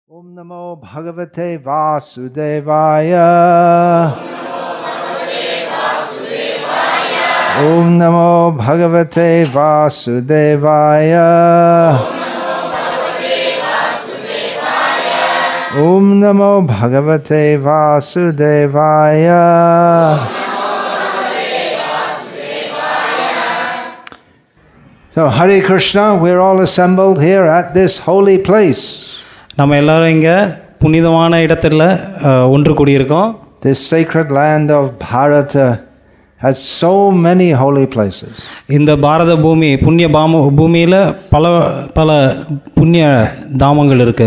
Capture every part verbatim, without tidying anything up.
Om Namo Bhagavate Vasudevaya. Om Namo Bhagavate Vasudevaya. Om Namo Bhagavate Vasudevaya. So Hare Krishna, we're all assembled here at this holy place. நம்ம எல்லாரும் இங்கே புனிதமான இடத்துல ஒன்று கூடியிருக்கோம். This sacred land of Bharata has so many holy places. இந்த பாரத பூமி புண்ணிய பாம பூமியில் பல பல புண்ணிய தாமங்கள் இருக்கு.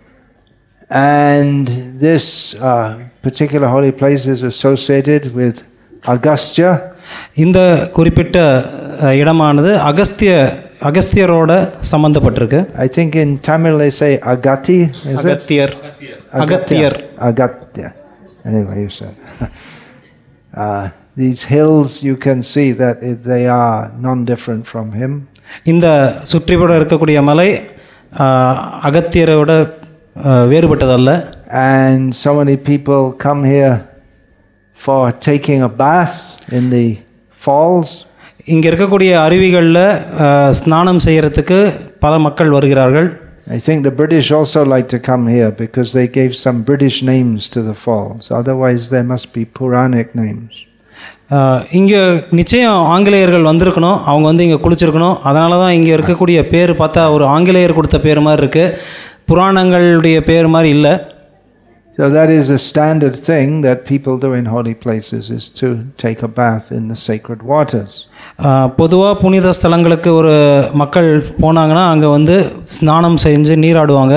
And this uh, particular holy place is associated with Agastya. இந்த குறிப்பிட்ட இடமானது Agastya அகஸ்தியரோட சம்பந்தப்பட்டிருக்கு. I think in Tamil they say Agati. Agathiyar. Agathiyar. Agatya. Anyway, you said. uh, these hills, you can see that it, they are non-different from him. இந்த சுற்றிப்புற இருக்கக்கூடிய மலை அகத்தியரோட வேறுபட்டதல்ல. And so many people come here for taking a bath in the falls. இங்கே இருக்கக்கூடிய அருவிகளில் ஸ்நானம் செய்கிறதுக்கு பல மக்கள் வருகிறார்கள். I think the British also like to come here because they gave some British names to the falls. Otherwise there must be Puranic names. இங்கே நிச்சயம் ஆங்கிலேயர்கள் வந்திருக்கணும், அவங்க வந்து இங்கே குளிச்சிருக்கணும். அதனால தான் இங்கே இருக்கக்கூடிய பேர் பார்த்தா ஒரு ஆங்கிலேயர் கொடுத்த பேர் மாதிரி இருக்குது, புராணங்களுடைய பேர் மாதிரி இல்லை. So that is a standard thing that people do in holy places, is to take a bath in the sacred waters. பொதுவாக புனித ஸ்தலங்களுக்கு ஒரு மக்கள் போனாங்கன்னா அங்கே வந்து ஸ்நானம் செஞ்சு நீராடுவாங்க.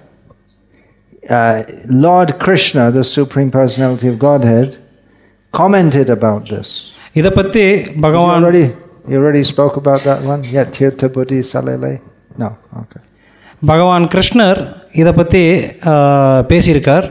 Lord Krishna, the Supreme Personality of Godhead, commented about this. இதை பற்றி பகவான் you already, you already spoke about that one? Yeah, Tirtha Buddhi Salele? No, okay. பகவான் கிருஷ்ணர் இதை பற்றி பேசியிருக்கார்.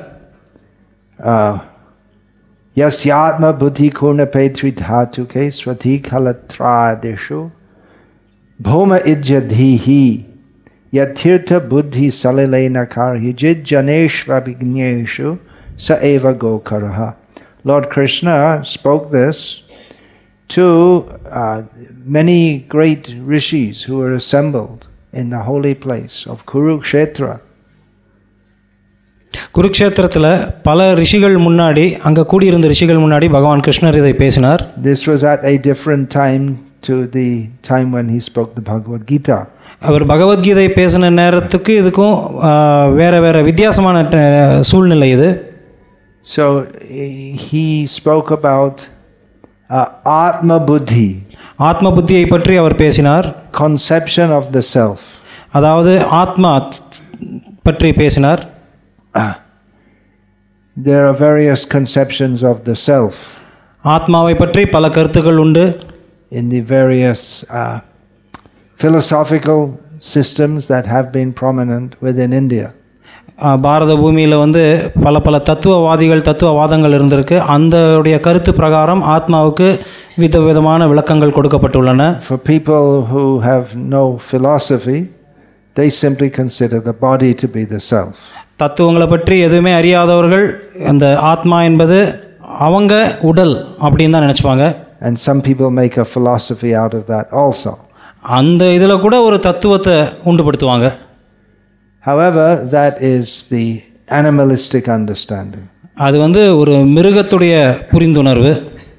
Yasyatma buddhi kurna petri dhatuke swati kalatradeshu bhoma idjadhihi yatirtha buddhi salilena karhi jidjaneshva vigneshu sa eva gokaraha. Lord Krishna spoke this to uh, many great rishis who were assembled in the holy place of Kurukshetra. குருக்ஷேத்திரத்தில் பல ரிஷிகள் முன்னாடி, அங்கே கூடியிருந்த ரிஷிகள் முன்னாடி பகவான் கிருஷ்ணர் இதை பேசினார். This was at a different time to the time when he spoke the Bhagavad Gita. அவர் பகவத்கீதை பேசின நேரத்துக்கு இதுக்கும் வேற வேற வித்தியாசமான சூழ்நிலை இது. So he spoke about uh, Atma Buddhi. ஆத்ம புத்தியை பற்றி அவர் பேசினார். Conception of the self. அதாவது ஆத்மா பற்றி பேசினார். There are various conceptions of the self. ஆத்மாவை பற்றி பல கருத்துக்கள் உண்டு. In the various uh, philosophical systems that have been prominent within India. பாரத பூமியில் வந்து பல பல தத்துவவாதிகள் தத்துவவாதங்கள் இருந்திருக்கு. அந்த கருத்து பிரகாரம் ஆத்மாவுக்கு வித விதமான விளக்கங்கள் கொடுக்கப்பட்டுள்ளன. For people who have no philosophy, they simply consider the body to be the self. தத்துவங்களை பற்றி எதுவுமே அறியாதவர்கள் அந்த ஆத்மா என்பது அவங்க உடல் அப்படின்னு தான் நினச்சிப்பாங்க. And some people make a philosophy out of that also. அந்த இதில் கூட ஒரு தத்துவத்தை உண்டுபடுத்துவாங்க. However, that is the animalistic understanding. அது வந்து ஒரு மிருகத்துடைய புரிந்துணர்வு.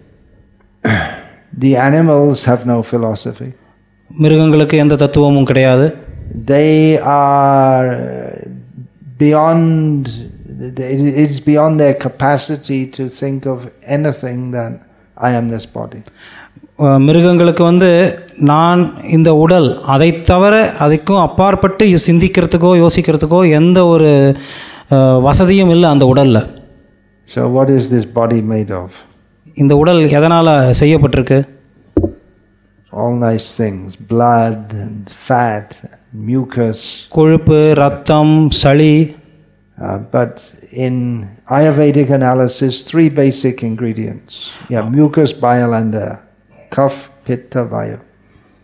The animals have no philosophy. மிருகங்களுக்கு எந்த தத்துவமும் கிடையாது. They are beyond, it's beyond their capacity to think of anything than I am this body. மிருகங்களுக்கு வந்து நான் இந்த உடல், அதை தவிர அதுக்கும் அப்பாற்பட்டு சிந்திக்கிறதுக்கோ யோசிக்கிறதுக்கோ எந்த ஒரு வசதியும் இல்லை அந்த உடலில். So what is this body made of? இந்த உடல் எதனால் செய்யப்பட்டிருக்கு? All nice things, blood and fat, mucus. கொழுப்பு, ரத்தம், சளி. Uh, but in Ayurvedic analysis, three basic ingredients. Yeah, mucus, bile and air. Kapha, pitta, vaya.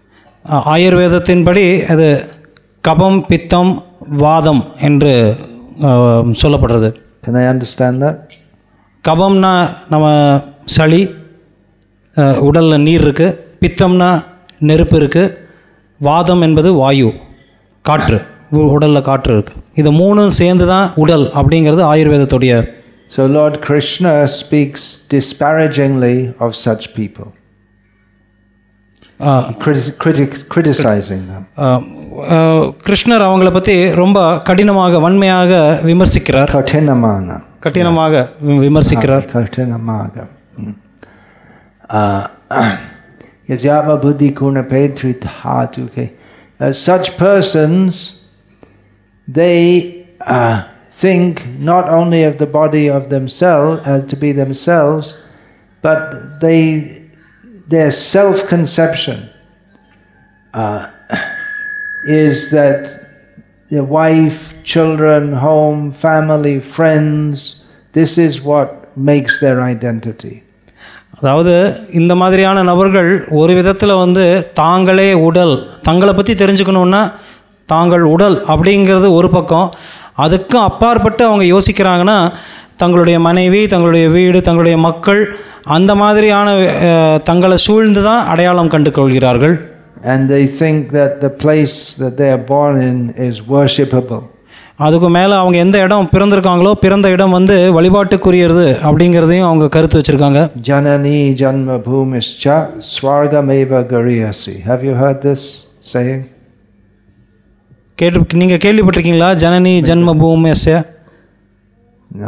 ஆயுர்வேதத்தின்படி அது கபம், பித்தம், வாதம் என்று சொல்லப்படுறது. Can I understand that? கபம்னா நம்ம சளி, உடலில் நீர் இருக்குது. பித்தம்னா நெருப்பு இருக்குது. வாதம் என்பது வாயு, காற்று, உடலில் காற்று இருக்குது. இது மூணும் சேர்ந்து தான் உடல் அப்படிங்கிறது ஆயுர்வேதத்துடைய. So Lord Krishna speaks disparagingly of such people, criticizing them. கிருஷ்ணர் அவங்கள பற்றி ரொம்ப கடினமாக வன்மையாக விமர்சிக்கிறார். கடினமான கடினமாக விமர்சிக்கிறார். கடினமாக. Yasyama buddhi guna pedri dhatu. Such persons, they uh, think not only of the body of themselves as to be themselves, but they their self-conception uh, is that their wife, children, home, family, friends, this is what makes their identity. அதாவது இந்த மாதிரியான நபர்கள் ஒரு விதத்தில் வந்து தாங்களே உடல், தங்களை பற்றி தெரிஞ்சுக்கணுன்னா தாங்கள் உடல் அப்படிங்கிறது ஒரு பக்கம். அதுக்கும் அப்பாற்பட்டு அவங்க யோசிக்கிறாங்கன்னா தங்களுடைய மனைவி, தங்களுடைய வீடு, தங்களுடைய மக்கள், அந்த மாதிரியான தங்களை சூழ்ந்து தான் அடையாளம் கண்டு கொள்கிறார்கள். And they think that the place that they are born in is worshipable. அதுக்கு மேலே அவங்க எந்த இடம் பிறந்திருக்காங்களோ பிறந்த இடம் வந்து வழிபாட்டுக்குரியது அப்படிங்கிறதையும் அவங்க கருத்து வச்சுருக்காங்க. Janani janma bhumischa swargameva gariyasi. Have you heard this saying? கேட்டு நீங்கள் கேள்விப்பட்டிருக்கீங்களா? ஜனனி ஜன்ம பூமிஸ்ய. No.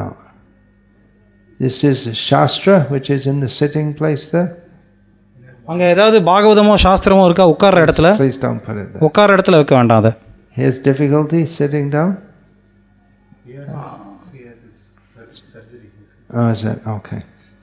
This is a Shastra which is in the sitting place there. அங்கே ஏதாவது பாகவதமோ சாஸ்திரமோ இருக்கா உட்கார்ற இடத்துல? Please don't put it there. உட்கார்ற இடத்துல வைக்க வேண்டாம் அதை. Here's difficulty sitting down. Yes. Yes. Surgery. Oh, is that okay?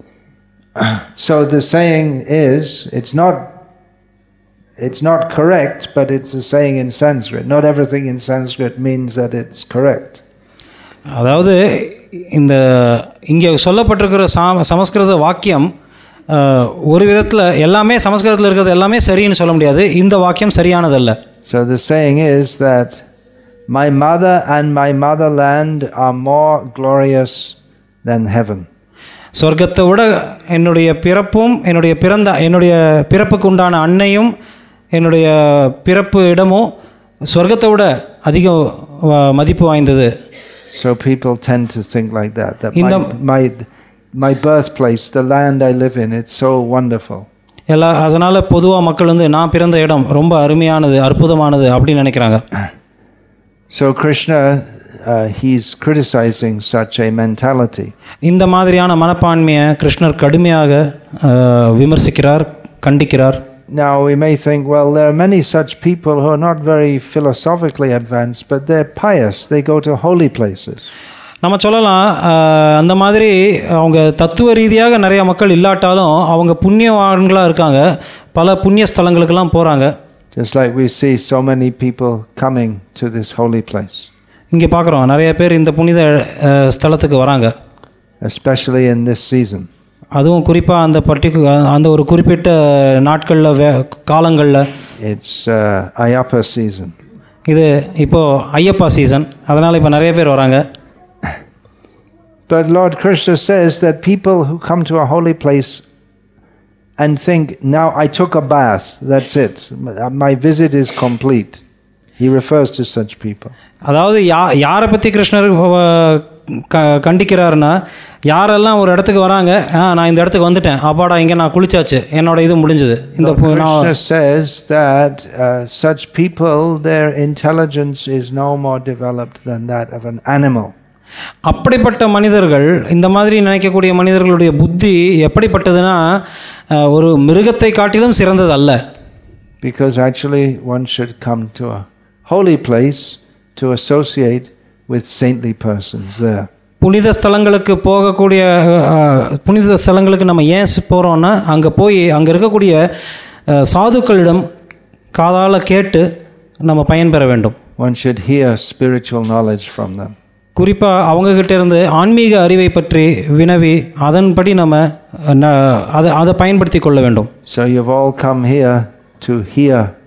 So the saying is, it's not, it's not correct, but it's a saying in Sanskrit. Not everything in Sanskrit means that it's correct. அதாவது இந்த இங்கே சொல்லப்பட்டிருக்கிற சா சமஸ்கிருத வாக்கியம் ஒரு விதத்தில் எல்லாமே சமஸ்கிருதத்தில் இருக்கிறது எல்லாமே சரின்னு சொல்ல முடியாது. இந்த வாக்கியம் சரியானதல்ல. So the saying is that my mother and my motherland are more glorious than heaven. சொர்க்கத்தை விட என்னுடைய பிறப்பும் என்னுடைய பிறந்த என்னுடைய பிறப்புக்கு உண்டான அன்னையும் என்னுடைய பிறப்பு இடமும் சொர்க்கத்தை விட அதிக மதிப்பு வாய்ந்தது. So people tend to think like that. That my, my my birthplace, the land I live in, it's so wonderful. எல்லா அதனால் பொதுவாக மக்கள் வந்து நான் பிறந்த இடம் ரொம்ப அருமையானது, அற்புதமானது அப்படின்னு நினைக்கிறாங்க. So Krishna, uh, he's criticizing such a mentality. இந்த மாதிரியான மனப்பான்மையை கிருஷ்ணர் கடுமையாக விமர்சிக்கிறார், கண்டிக்கிறார். Now we may think, well, there are many such people who are not very philosophically advanced, but they're pious. They go to holy places. நம்ம சொல்லலாம், அந்த மாதிரி அவங்க தத்துவ ரீதியாக நிறைய மக்கள் இல்லாட்டாலும் அவங்க புண்ணியவான்களாக இருக்காங்க, பல புண்ணிய ஸ்தலங்களுக்கெல்லாம் போகிறாங்க. Just like we see so many people coming to this holy place. இங்கே பார்க்குறோம் நிறைய பேர் இந்த புனித ஸ்தலத்துக்கு வராங்க. Especially in this season. அதுவும் குறிப்பாக அந்த பர்டிகு அந்த ஒரு குறிப்பிட்ட நாட்களில் வே காலங்களில். It's uh, Ayappa season. இது இப்போது ஐயப்பா சீசன், அதனால் இப்போ நிறைய பேர் வராங்க. But Lord Krishna says that people who come to a holy place and think, now I took a bath, that's it, my visit is complete. He refers to such people. அதாவது யா யாரை பற்றி கிருஷ்ணர் க கண்டிக்கிறாருன்னா, யாரெல்லாம் ஒரு இடத்துக்கு வராங்க, நான் இந்த இடத்துக்கு வந்துட்டேன், அப்பாடா இங்கே நான் குளிச்சாச்சு, என்னோட இது முடிஞ்சது. இந்த Krishna says that uh, such people, their intelligence is no more developed than that of an animal. அப்படிப்பட்ட மனிதர்கள், இந்த மாதிரி நினைக்கக்கூடிய மனிதர்களுடைய புத்தி எப்படிப்பட்டதுன்னா ஒரு மிருகத்தை காட்டிலும் சிறந்தது அல்ல. Because actually one should come to a holy place to associate with saintly persons there. புனித ஸ்தலங்களுக்கு போகக்கூடிய புனித ஸ்தலங்களுக்கு நம்ம ஏன் போகிறோன்னா, அங்கே போய் அங்கே இருக்கக்கூடிய சாதுக்களிடம் காதால கேட்டு நம்ம பயன்பெற வேண்டும். One should hear spiritual knowledge from them. குறிப்பாக அவங்கக்கிட்ட இருந்து ஆன்மீக அறிவை பற்றி வினவி அதன்படி நம்ம அதை அதை பயன்படுத்தி கொள்ள வேண்டும். So you've all come here to hear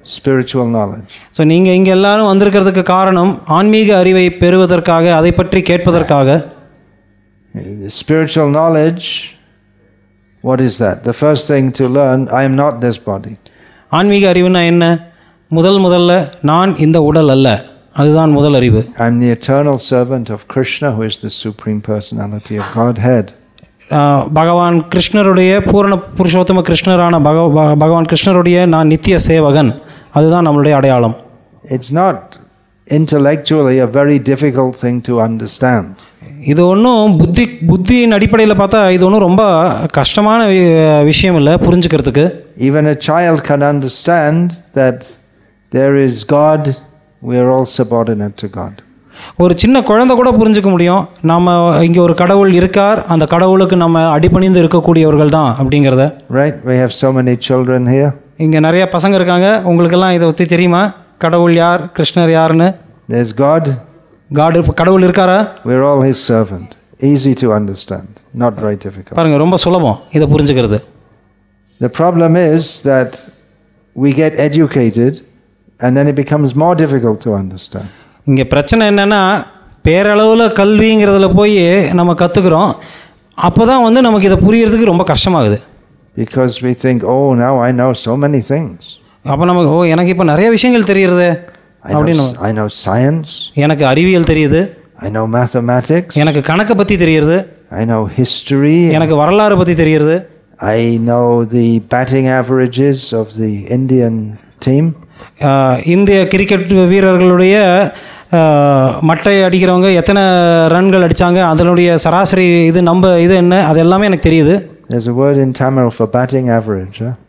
spiritual knowledge. So நீங்கள் இங்கே எல்லாரும் வந்திருக்கிறதுக்கு காரணம் ஆன்மீக அறிவை பெறுவதற்காக, அதை பற்றி கேட்பதற்காக. Spiritual knowledge, what is that? The first thing to learn, I am not this body. ஆன்மீக அறிவுனா என்ன? முதல் முதல்ல நான் இந்த உடல் அல்ல, அதுதான் முதல் அறிவு. I am the eternal servant of Krishna, who is the supreme personality of Godhead. பகவான் கிருஷ்ணருடைய பூரண புருஷோத்தம கிருஷ்ணரான பக பகவான் கிருஷ்ணருடைய நான் நித்திய சேவகன், அதுதான் நம்மளுடைய அடையாளம். It's not intellectually a very difficult thing to understand. இது ஒன்றும் புத்தி புத்தியின் அடிப்படையில் பார்த்தா இது ஒன்றும் ரொம்ப கஷ்டமான விஷயம் இல்லை புரிஞ்சுக்கிறதுக்கு. Even a child can understand that there is God, we are all subordinate to God. ஒரு சின்ன குழந்தை கூட புரிஞ்சுக்க முடியும், நம்ம இங்கே ஒரு கடவுள் இருக்கார், அந்த கடவுளுக்கு நம்ம அடிபணிந்து இருக்கக்கூடியவர்கள் தான் அப்படிங்கிறத. Right, we have so many children here. இங்கே நிறைய பசங்க இருக்காங்க, உங்களுக்கெல்லாம் இதை பற்றி தெரியுமா? கடவுள் யார், கிருஷ்ணர் யாருன்னு? There's God. காட் கடவுள் இருக்காரா? We're all his servant. Easy to understand, not very difficult. பாருங்க, ரொம்ப சுலபம் இதை புரிஞ்சுக்கிறது. The problem is that we get educated and then it becomes more difficult to understand. இங்கே பிரச்சனை என்னென்னா, பேரளவில் கல்விங்கிறதுல போய் நம்ம கற்றுக்குறோம், அப்போ தான் வந்து நமக்கு இதை புரியறதுக்கு ரொம்ப கஷ்டமாகுது. Because we think, oh, now I know so many things. அப்போ நமக்கு ஓ எனக்கு இப்போ நிறைய விஷயங்கள் தெரியுறது அப்படின்னு. I know science. எனக்கு அறிவியல் தெரியுது. I know mathematics. எனக்கு கணக்கை பற்றி தெரியுது. I know history. எனக்கு வரலாறு பற்றி தெரியுது. I know the batting averages of the Indian team. இந்திய கிரிக்கெட் வீரர்களுடைய மட்டை அடிக்கிறவங்க எத்தனை ரன்கள் அடித்தாங்க, அதனுடைய சராசரி இது நம்ம இது என்ன, அது எல்லாமே எனக்கு தெரியுது. There's a word in Tamil for batting average. Huh?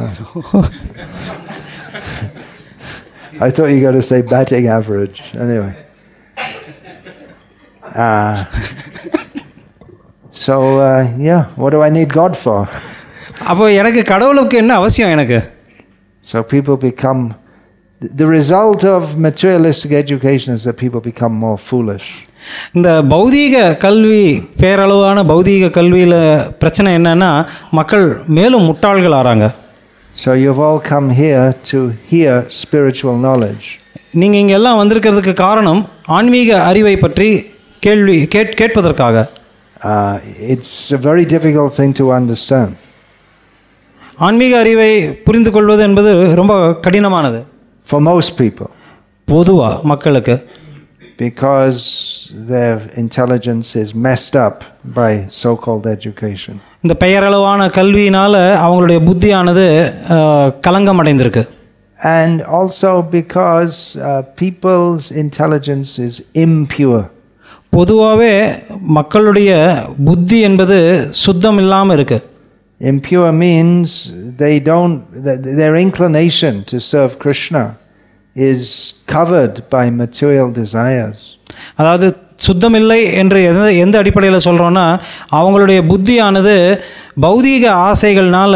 I thought you got to say batting average. Anyway. Uh, so, uh, yeah, what do I need God for? அப்போ எனக்கு கடவுளுக்கு என்ன அவசியம் எனக்கு? So people become, the result of materialistic education is that people become more foolish. இந்த பௌதீக கல்வி, பேரளவான பௌதீக கல்வியில் பிரச்சனை என்னன்னா, மக்கள் மேலும் முட்டாள்கள் ஆறாங்க. So you've all come here to hear spiritual knowledge. நீங்கள் இங்கே எல்லாம் வந்திருக்கிறதுக்கு காரணம் ஆன்மீக அறிவை பற்றி கேள்வி கேட் கேட்பதற்காக. Uh, it's a very difficult thing to understand. ஆன்மீக அறிவை புரிந்து கொள்வது என்பது ரொம்ப கடினமானது. For most people. பொதுவா மக்களுக்கு. Because their intelligence is messed up by so-called education. இந்த பெயரளவான கல்வியினால அவங்களுடைய புத்தியானது கலங்கம் அடைந்திருக்கு. And also because uh, people's intelligence is impure. பொதுவாகவே மக்களுடைய புத்தி என்பது சுத்தம் இல்லாமல் இருக்கு. Impure means they don't, their inclination to serve Krishna is covered by material desires. அதாவது சுத்தமில்லை என்று எந்த எந்த அடிப்படையில் சொல்கிறோன்னா, அவங்களுடைய புத்தியானது பௌதீக ஆசைகள்னால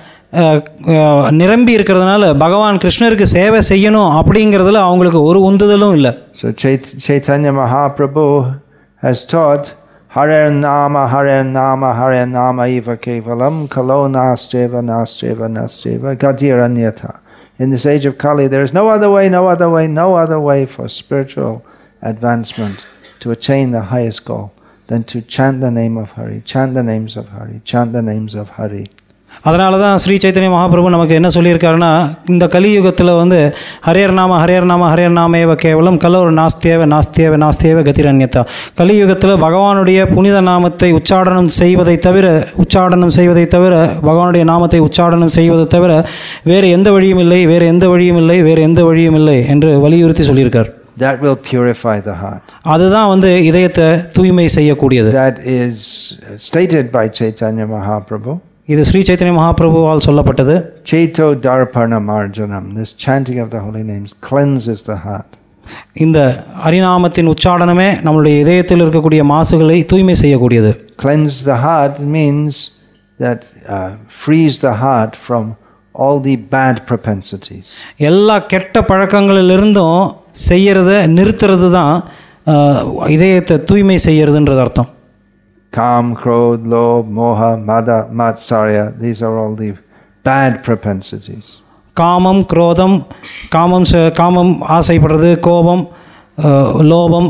நிரம்பி இருக்கிறதுனால பகவான் கிருஷ்ணருக்கு சேவை செய்யணும் அப்படிங்கிறதுல அவங்களுக்கு ஒரு உந்துதலும் இல்லை. So Chaitanya Mahaprabhu has taught Hare Nama, Hare Nama, Hare Nama Eva Kevalam, Kalo Nastreva, Nastreva, Nastreva, Gadiranyata. In this age of Kali, there is no other way, no other way, no other way for spiritual advancement to attain the highest goal than to chant the name of Hari, chant the names of Hari, chant the names of Hari. அதனால தான் ஸ்ரீ சைத்தன்ய மகாபிரபு நமக்கு என்ன சொல்லியிருக்காருன்னா, இந்த கலியுகத்தில் வந்து ஹரேர் நாம ஹரேர் நாம ஹரேர் நாமேவ கேவலம் கலோர் நாஸ்தியவ நாஸ்தியவ நாஸ்தியவ கதிரன்யதா. கலியுகத்தில் பகவானுடைய புனித நாமத்தை உச்சாடனம் செய்வதை தவிர உச்சாடனம் செய்வதை தவிர பகவானுடைய நாமத்தை உச்சாடனம் செய்வதை தவிர வேறு எந்த வழியும் இல்லை, வேறு எந்த வழியும் இல்லை, வேறு எந்த வழியும் இல்லை என்று வலியுறுத்தி சொல்லியிருக்கார். That will purify the heart. அதுதான் வந்து இதயத்தை தூய்மை செய்யக்கூடியது. That is stated by Chaitanya Mahaprabhu. இது ஸ்ரீ சைத்தன்ய மகாபிரபுவால் சொல்லப்பட்டது. Chaito Darpana Marjanam. This chanting of the holy names cleanses the heart. இந்த ஹரிநாமத்தின் உச்சாடனமே நம்மளுடைய இதயத்தில் இருக்கக்கூடிய மாசுகளை தூய்மை செய்யக்கூடியது. Cleanse the heart means that uh, frees the heart from all the bad propensities. எல்லா கெட்ட பழக்கங்களிலிருந்தும் செய்யறதை நிறுத்துறது தான் இதயத்தை தூய்மை செய்யறதுன்றது அர்த்தம். Kam, Krodh, Lobh, Moha, Mada, Matsarya, these are all the bad propensities. காமம், குரோதம், காமம் காமம் ஆசைப்படுறது, கோபம், லோபம்.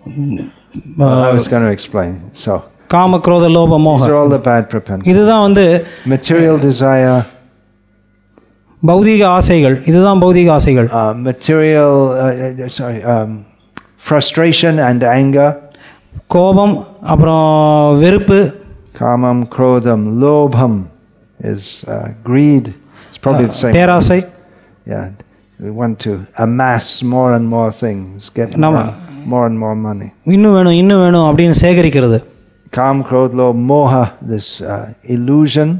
I was going to explain. So காம, குரோத, லோப, மோகம். These are all the bad propensities. இதுதான் வந்து material desire, பௌதீக ஆசைகள். இதுதான் பௌதீக ஆசைகள். uh, material uh, sorry um, frustration and anger, கோபம், அப்புறம் வெறுப்பு. kamam, krodham, lobham is uh, greed. It's probably the same. பேராசை. Yeah, we want to amass more and more things, get more, more and more money. இன்னும் வேணும், இன்னும் வேணும் அப்படின்னு சேகரிக்கிறது. Kam, krodh, lobh, moha, this uh, illusion,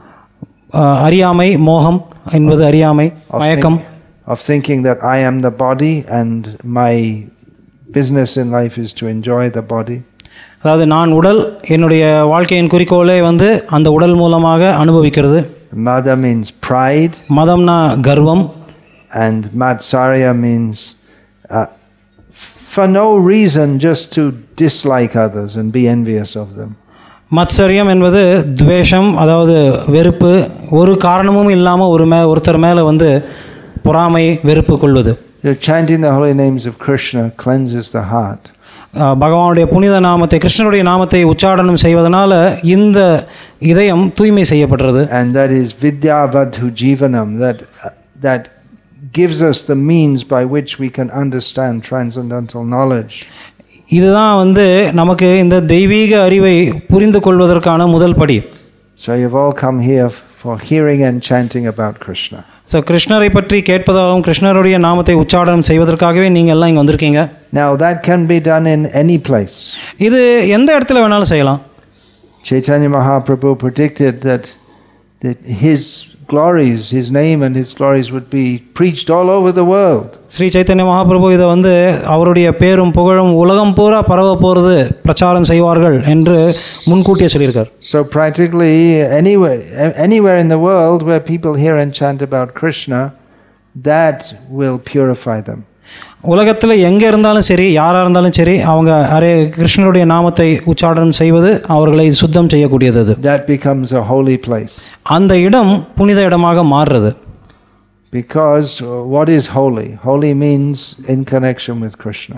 அறியாமை, மோகம் என்பது அறியாமை, மயக்கம். Of thinking that I am the body and my business in life is to enjoy the body. அதாவது நான் உடல், என்னுடைய வாழ்க்கையின் குறிக்கோளே வந்து அந்த உடல் மூலமாக அனுபவிக்கிறது. Mada means pride. மதம்னா கர்வம். And Matsarya means uh, for no reason just to dislike others and be envious of them. மத்சரியம் என்பது துவேஷம், அதாவது வெறுப்பு, ஒரு காரணமும் இல்லாமல் ஒரு மே ஒருத்தர் மேலே வந்து பொறாமை, வெறுப்பு கொள்வது. Chanting the holy names of Krishna cleanses the heart. பகவானுடைய புனித நாமத்தை, கிருஷ்ணருடைய நாமத்தை உச்சாரணம் செய்வதனால இந்த இதயம் தூய்மை செய்யப்படுறது. And that is vidya vadhu jivanam, that that gives us the means by which we can understand transcendental knowledge. இதுதான் வந்து நமக்கு இந்த தெய்வீக அறிவை புரிந்து கொள்வதற்கான முதல் படி. So you've all come here for hearing and chanting about Krishna. So கிருஷ்ணரை பற்றி கேட்பதாகவும் கிருஷ்ணருடைய நாமத்தை உச்சாரணம் செய்வதற்காகவே நீங்கள் எல்லாம் இங்கே வந்திருக்கீங்க. Now that can be done in any place. இது எந்த இடத்துல வேணாலும் செய்யலாம். Chaitanya Mahaprabhu predicted that that his glories, his name and his glories would be preached all over the world. Sri Chaitanya Mahaprabhu இதை வந்து அவருடைய பேரும் புகழும் உலகம் பூரா பரவ போகிறது, பிரச்சாரம் செய்வார்கள் என்று முன்கூட்டியே சொல்லியிருக்கார். So practically anywhere anywhere in the world where people hear and chant about Krishna, that will purify them. உலகத்தில் எங்கே இருந்தாலும் சரி, யாராக இருந்தாலும் சரி, அவங்க அரே கிருஷ்ணருடைய நாமத்தை உச்சாரணம் செய்வது அவர்களை சுத்தம் செய்யக்கூடியது. That becomes a holy place. அந்த இடம் புனித இடமாக மாறுறது. Because what is holy? Holy means in connection with Krishna.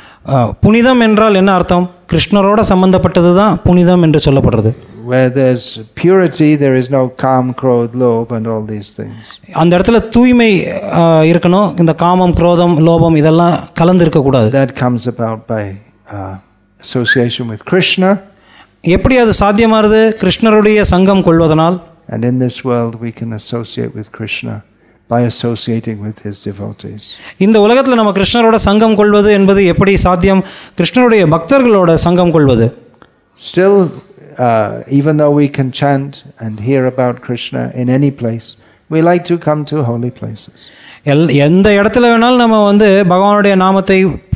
புனிதம் என்றால் என்ன அர்த்தம்? கிருஷ்ணரோட சம்பந்தப்பட்டது தான் புனிதம் என்று சொல்லப்படுறது. Where there's purity, there is no kam, krodh, lobh and all these things. அந்த இடத்துல தூய்மை இருக்கணும். இந்த காமம், குரோதம், லோபம் இதெல்லாம் கலந்து இருக்க கூடாது. That comes about by uh, association with Krishna. எப்படி அது சாத்தியமாறுது? கிருஷ்ணருடைய சங்கம் கொள்வதனால். And in this world we can associate with Krishna by associating with his devotees. இந்த உலகத்துல நம்ம கிருஷ்ணரோட சங்கம் கொள்வது என்பது எப்படி சாத்தியம்? கிருஷ்ணருடைய பக்தர்களோட சங்கம் கொள்வது. Still uh, even though we can chant and hear about Krishna in any place, we like to come to holy places. எல் எந்த இடத்துல வேணாலும் நம்ம வந்து பகவானுடைய நாமத்தை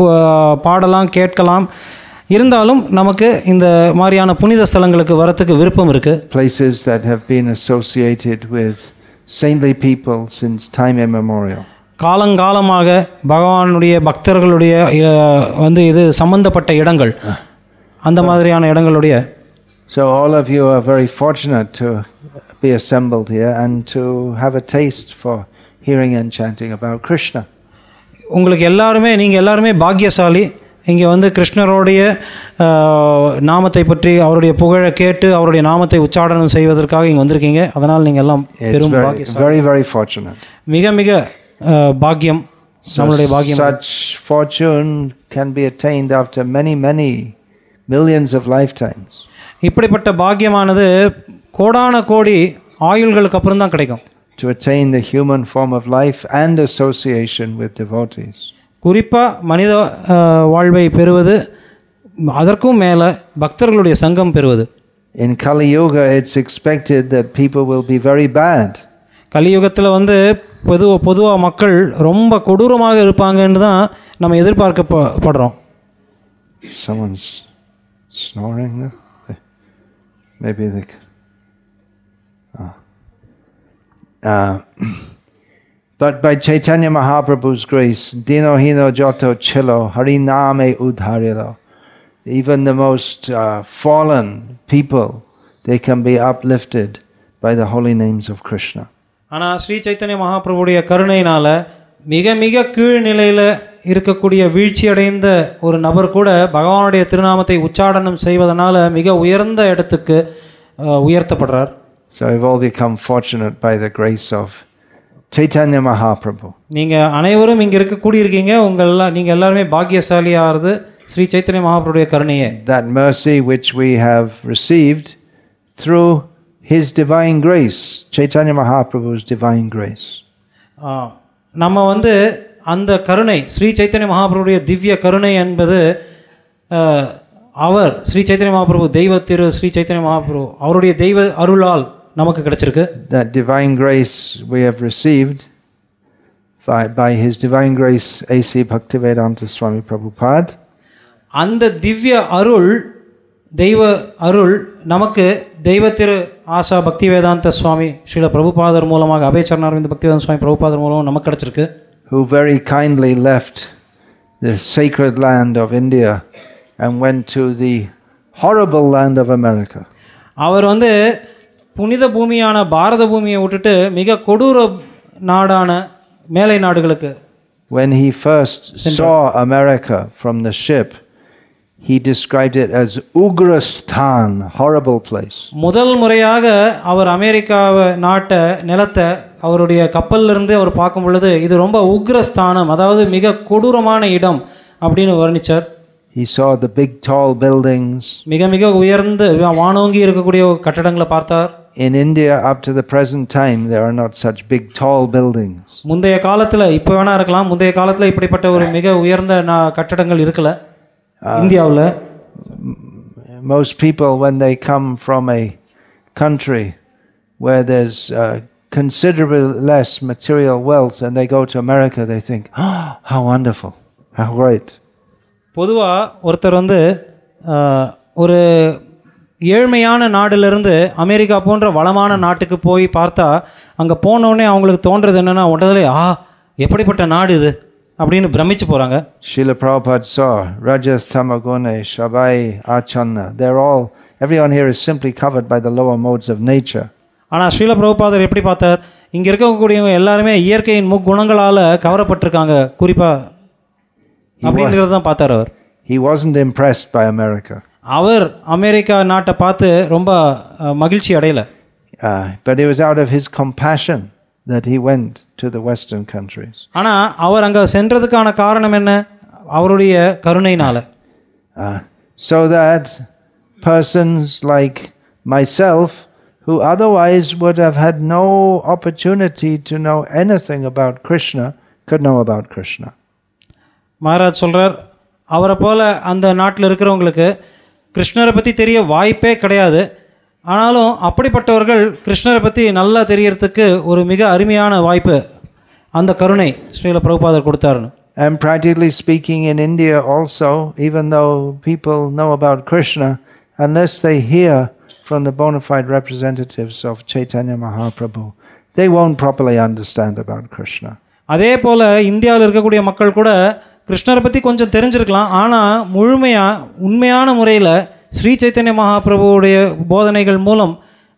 பாடலாம், கேட்கலாம். இருந்தாலும் நமக்கு இந்த மாதிரியான புனித ஸ்தலங்களுக்கு வரத்துக்கு விருப்பம் இருக்கு. Places that have been associated with saintly people since time immemorial. காலங்காலமாக பகவானுடைய பக்தர்களுடைய வந்து இது சம்பந்தப்பட்ட இடங்கள், அந்த மாதிரியான இடங்களுடைய. So all of you are very fortunate to be assembled here and to have a taste for hearing and chanting about Krishna. உங்களுக்கு எல்லாருமே, நீங்கள் எல்லாருமே பாக்கியசாலி. இங்கே வந்து கிருஷ்ணருடைய நாமத்தை பற்றி, அவருடைய புகழை கேட்டு அவருடைய நாமத்தை உச்சாரணம் செய்வதற்காக இங்கே வந்திருக்கீங்க. அதனால் நீங்கள் எல்லாம் பெரும் பாக்கியசாலி. Very very fortunate. மிக மிக பாக்கியம், நம்மளுடைய பாக்கியம். Such fortune can be attained after many many millions of lifetimes. இப்படிப்பட்ட பாக்கியமானது கோடான கோடி ஆயுள்களுக்கு அப்புறம் தான் கிடைக்கும். To attain the human form of life and association with devotees. குறிப்பாக மனித வாழ்வை பெறுவது, அதற்கும் மேலே பக்தர்களுடைய சங்கம் பெறுவது. In Kali Yuga it's expected that people will be very bad. கலியுகத்தில் வந்து பொது பொதுவாக மக்கள் ரொம்ப கொடூரமாக இருப்பாங்கன்னு தான் நம்ம எதிர்பார்க்கப்படுறோம். Someone's snoring there? Maybe they could. Oh. Uh, but by Chaitanya Mahaprabhu's grace, Dino Hino Joto Chilo Hariname Udharilo, even the most uh, fallen people, they can be uplifted by the holy names of Krishna. ஆனால் ஸ்ரீ சைத்தன்ய மகாபிரபுடைய கருணையினால் மிக மிக கீழ்நிலையில் இருக்கக்கூடிய வீழ்ச்சி அடைந்த ஒரு நபர் கூட பகவானுடைய திருநாமத்தை உச்சாடனம் செய்வதனால மிக உயர்ந்த இடத்துக்கு உயர்த்தப்படுறார். So we've all become fortunate by the grace of Chaitanya Mahaprabhu. நீங்கள் அனைவரும் இங்கே இருக்க கூடியிருக்கீங்க. உங்கள் நீங்கள் எல்லாருமே பாக்கியசாலியாகிறது ஸ்ரீ சைத்தன்ய மகாபிரபுடைய கருணையே. That mercy which we have received through his divine grace, Chaitanya Mahaprabhu's divine grace. நம்ம வந்து அந்த கருணை ஸ்ரீ சைத்தன்ய மகாபிரபுடைய திவ்ய கருணை என்பது அவர் ஸ்ரீ சைத்தன்ய மகாபிரபு தெய்வ திரு ஸ்ரீ சைத்தன்ய மகாபிரபு அவருடைய தெய்வ அருளால் நமக்கு கிடைச்சிருக்கு. That divine grace we have received by, by his divine grace A C Bhaktivedanta Swami Prabhupada. அந்த திவ்ய அருள் தெய்வ அருள் நமக்கு தெய்வ திரு ஆசா பக்திவேதாந்த சுவாமி ஸ்ரீல பிரபுபாதர் மூலமாக அபயச்சரணாரவிந்த பக்திவேதாந்த சுவாமி பிரபுபாதர் மூலம் நமக்கு கிடைச்சிருக்கு. Who very kindly left the sacred land of India and went to the horrible land of America. அவர் வந்து புனித பூமியான பாரத பூமியை விட்டுட்டு மிக கொடூர நாடான மேலை நாடுகளுக்கு. When he first saw America from the ship, he described it as Ugrastan, horrible place. முதல் முறையாக அவர் அமெரிக்காவை நாட்டை நிலத்தை அவருடைய கப்பலிலிருந்து அவர் பார்க்கும் பொழுது இது ரொம்ப உக்ரஸ்தானம், அதாவது மிக கொடூரமான இடம் அப்படின்னு வர்ணிச்சார். He saw the big tall buildings. மிக மிக உயர்ந்த வானோங்கி இருக்கக்கூடிய கட்டடங்களை பார்த்தார். In India up to the present time there are not such big tall buildings. முந்தைய காலத்துல இப்போ வேணா இருக்கலாம், முந்தைய காலத்துல இப்படிப்பட்ட ஒரு மிக உயர்ந்த கட்டடங்கள் இருக்கல இந்தியாவுல. Most people when they come from a country where there's uh, considerably less material wealth and they go to America they think, oh, how wonderful, how great. பொதுவா ஒருத்தர் வந்து ஒரு ஏழ்மையான நாட்டிலிருந்து அமெரிக்கா போன்ற வளமான நாட்டுக்கு போய் பார்த்தா அங்கே போனோடனே அவங்களுக்கு தோன்றது என்னென்னா உடனே ஆ எப்படிப்பட்ட நாடு இது அப்படின்னு பிரமிச்சு போகிறாங்க. Srila Prabhupada saw Rajas, Tamagune, Shabai, Achanna. They're all, everyone here is simply covered by the lower modes of nature. ஆனால் ஸ்ரீல பிரபுபாதர் எப்படி பார்த்தார், இங்கே இருக்கக்கூடியவங்க எல்லாருமே இயற்கையின் முக்குணங்களால் கவரப்பட்டிருக்காங்க குறிப்பாக அப்படிங்கிறது தான் பார்த்தார் அவர். He wasn't impressed by America. அவர் அமெரிக்கா நாட்டை பார்த்து ரொம்ப மகிழ்ச்சி அடையல. But it was out of his compassion that he went to the western countries. ஆனா அவர் அங்க சென்றதுக்கான காரணம் என்ன? அவருடைய கருணையினால. So that persons like myself who otherwise would have had no opportunity to know anything about Krishna could know about Krishna. Maharaj சொல்றார், அவரை போல அந்த நாட்டில் இருக்கிறவங்களுக்கு கிருஷ்ணரை பற்றி தெரிய வாய்ப்பே கிடையாது. ஆனாலும் அப்படிப்பட்டவர்கள் கிருஷ்ணரை பற்றி நல்லா தெரியறதுக்கு ஒரு மிக அருமையான வாய்ப்பு அந்த கருணை ஸ்ரீல பிரபுபாதர் கொடுத்தாருன்னு. And practically speaking in India also, even though people know about Krishna, unless they hear from the bona fide representatives of Chaitanya Mahaprabhu, they won't properly understand about Krishna. அதே போல இந்தியாவில் இருக்கக்கூடிய மக்கள் கூட கிருஷ்ணரை பற்றி கொஞ்சம் தெரிஞ்சிருக்கலாம், ஆனால் முழுமையாக உண்மையான முறையில் ஸ்ரீ சைத்தன்ய மகாபிரபுவுடைய போதனைகள் மூலம்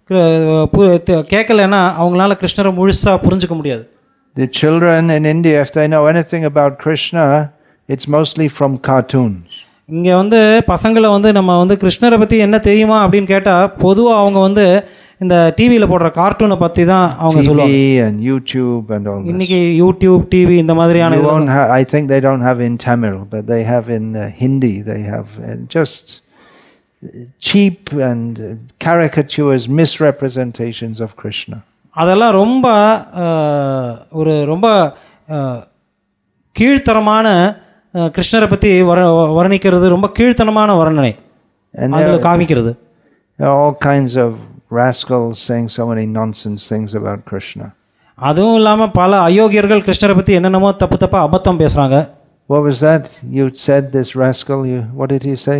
கேட்கலைன்னா அவங்களால கிருஷ்ணரை முழுசாக புரிஞ்சுக்க முடியாது. The children in India, if they know anything about Krishna, it's mostly from cartoons. இங்கே வந்து பசங்களை வந்து நம்ம வந்து கிருஷ்ணரை பற்றி என்ன தெரியுமா அப்படின்னு கேட்டால் பொதுவாக அவங்க வந்து இந்த டிவியில் போடுற கார்ட்டூனை பற்றி தான் அவங்க சொல்லுவாங்க. T V and YouTube and all. இன்னைக்கு யூடியூப் டிவி இந்த மாதிரியான. I think they don't have in Tamil, but they have in uh, Hindi. They have uh, just cheap and uh, caricatures, misrepresentations of Krishna. அதெல்லாம் ரொம்ப ஒரு ரொம்ப கீழ்த்தரமான கிருஷ்ணரை பற்றி வர வர்ணிக்கிறது ரொம்ப கீழ்த்தனமான வர்ணனை அதில் காமிக்கிறது. All kinds of rascals saying so many nonsense things about Krishna. அதுவும் இல்லாமல் பல அயோக்கியர்கள் கிருஷ்ணரை பற்றி என்னென்னமோ தப்பு தப்பா அபத்தம் பேசுகிறாங்க. What was that? You said this rascal, you, what did he say?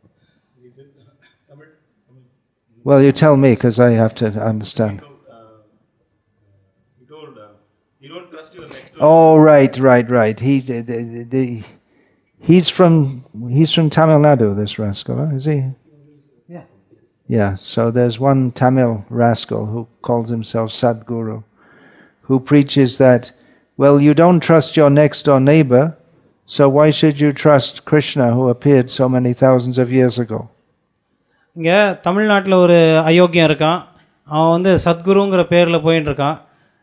Well, you tell me because I have to understand. Oh, right, right, right. He, the, the, the, he's from he's from Tamil Nadu. This rascal, huh? Is he? Yeah. Yeah. So there's one Tamil rascal who calls himself Sadguru, who preaches that, well, you don't trust your next door neighbor, so why should you trust Krishna who appeared so many thousands of years ago? இங்கே தமிழ்நாட்டில் ஒரு அயோக்கியம் இருக்கான். அவன் வந்து சத்குருங்கிற பேரில் போயின்னு இருக்கான்.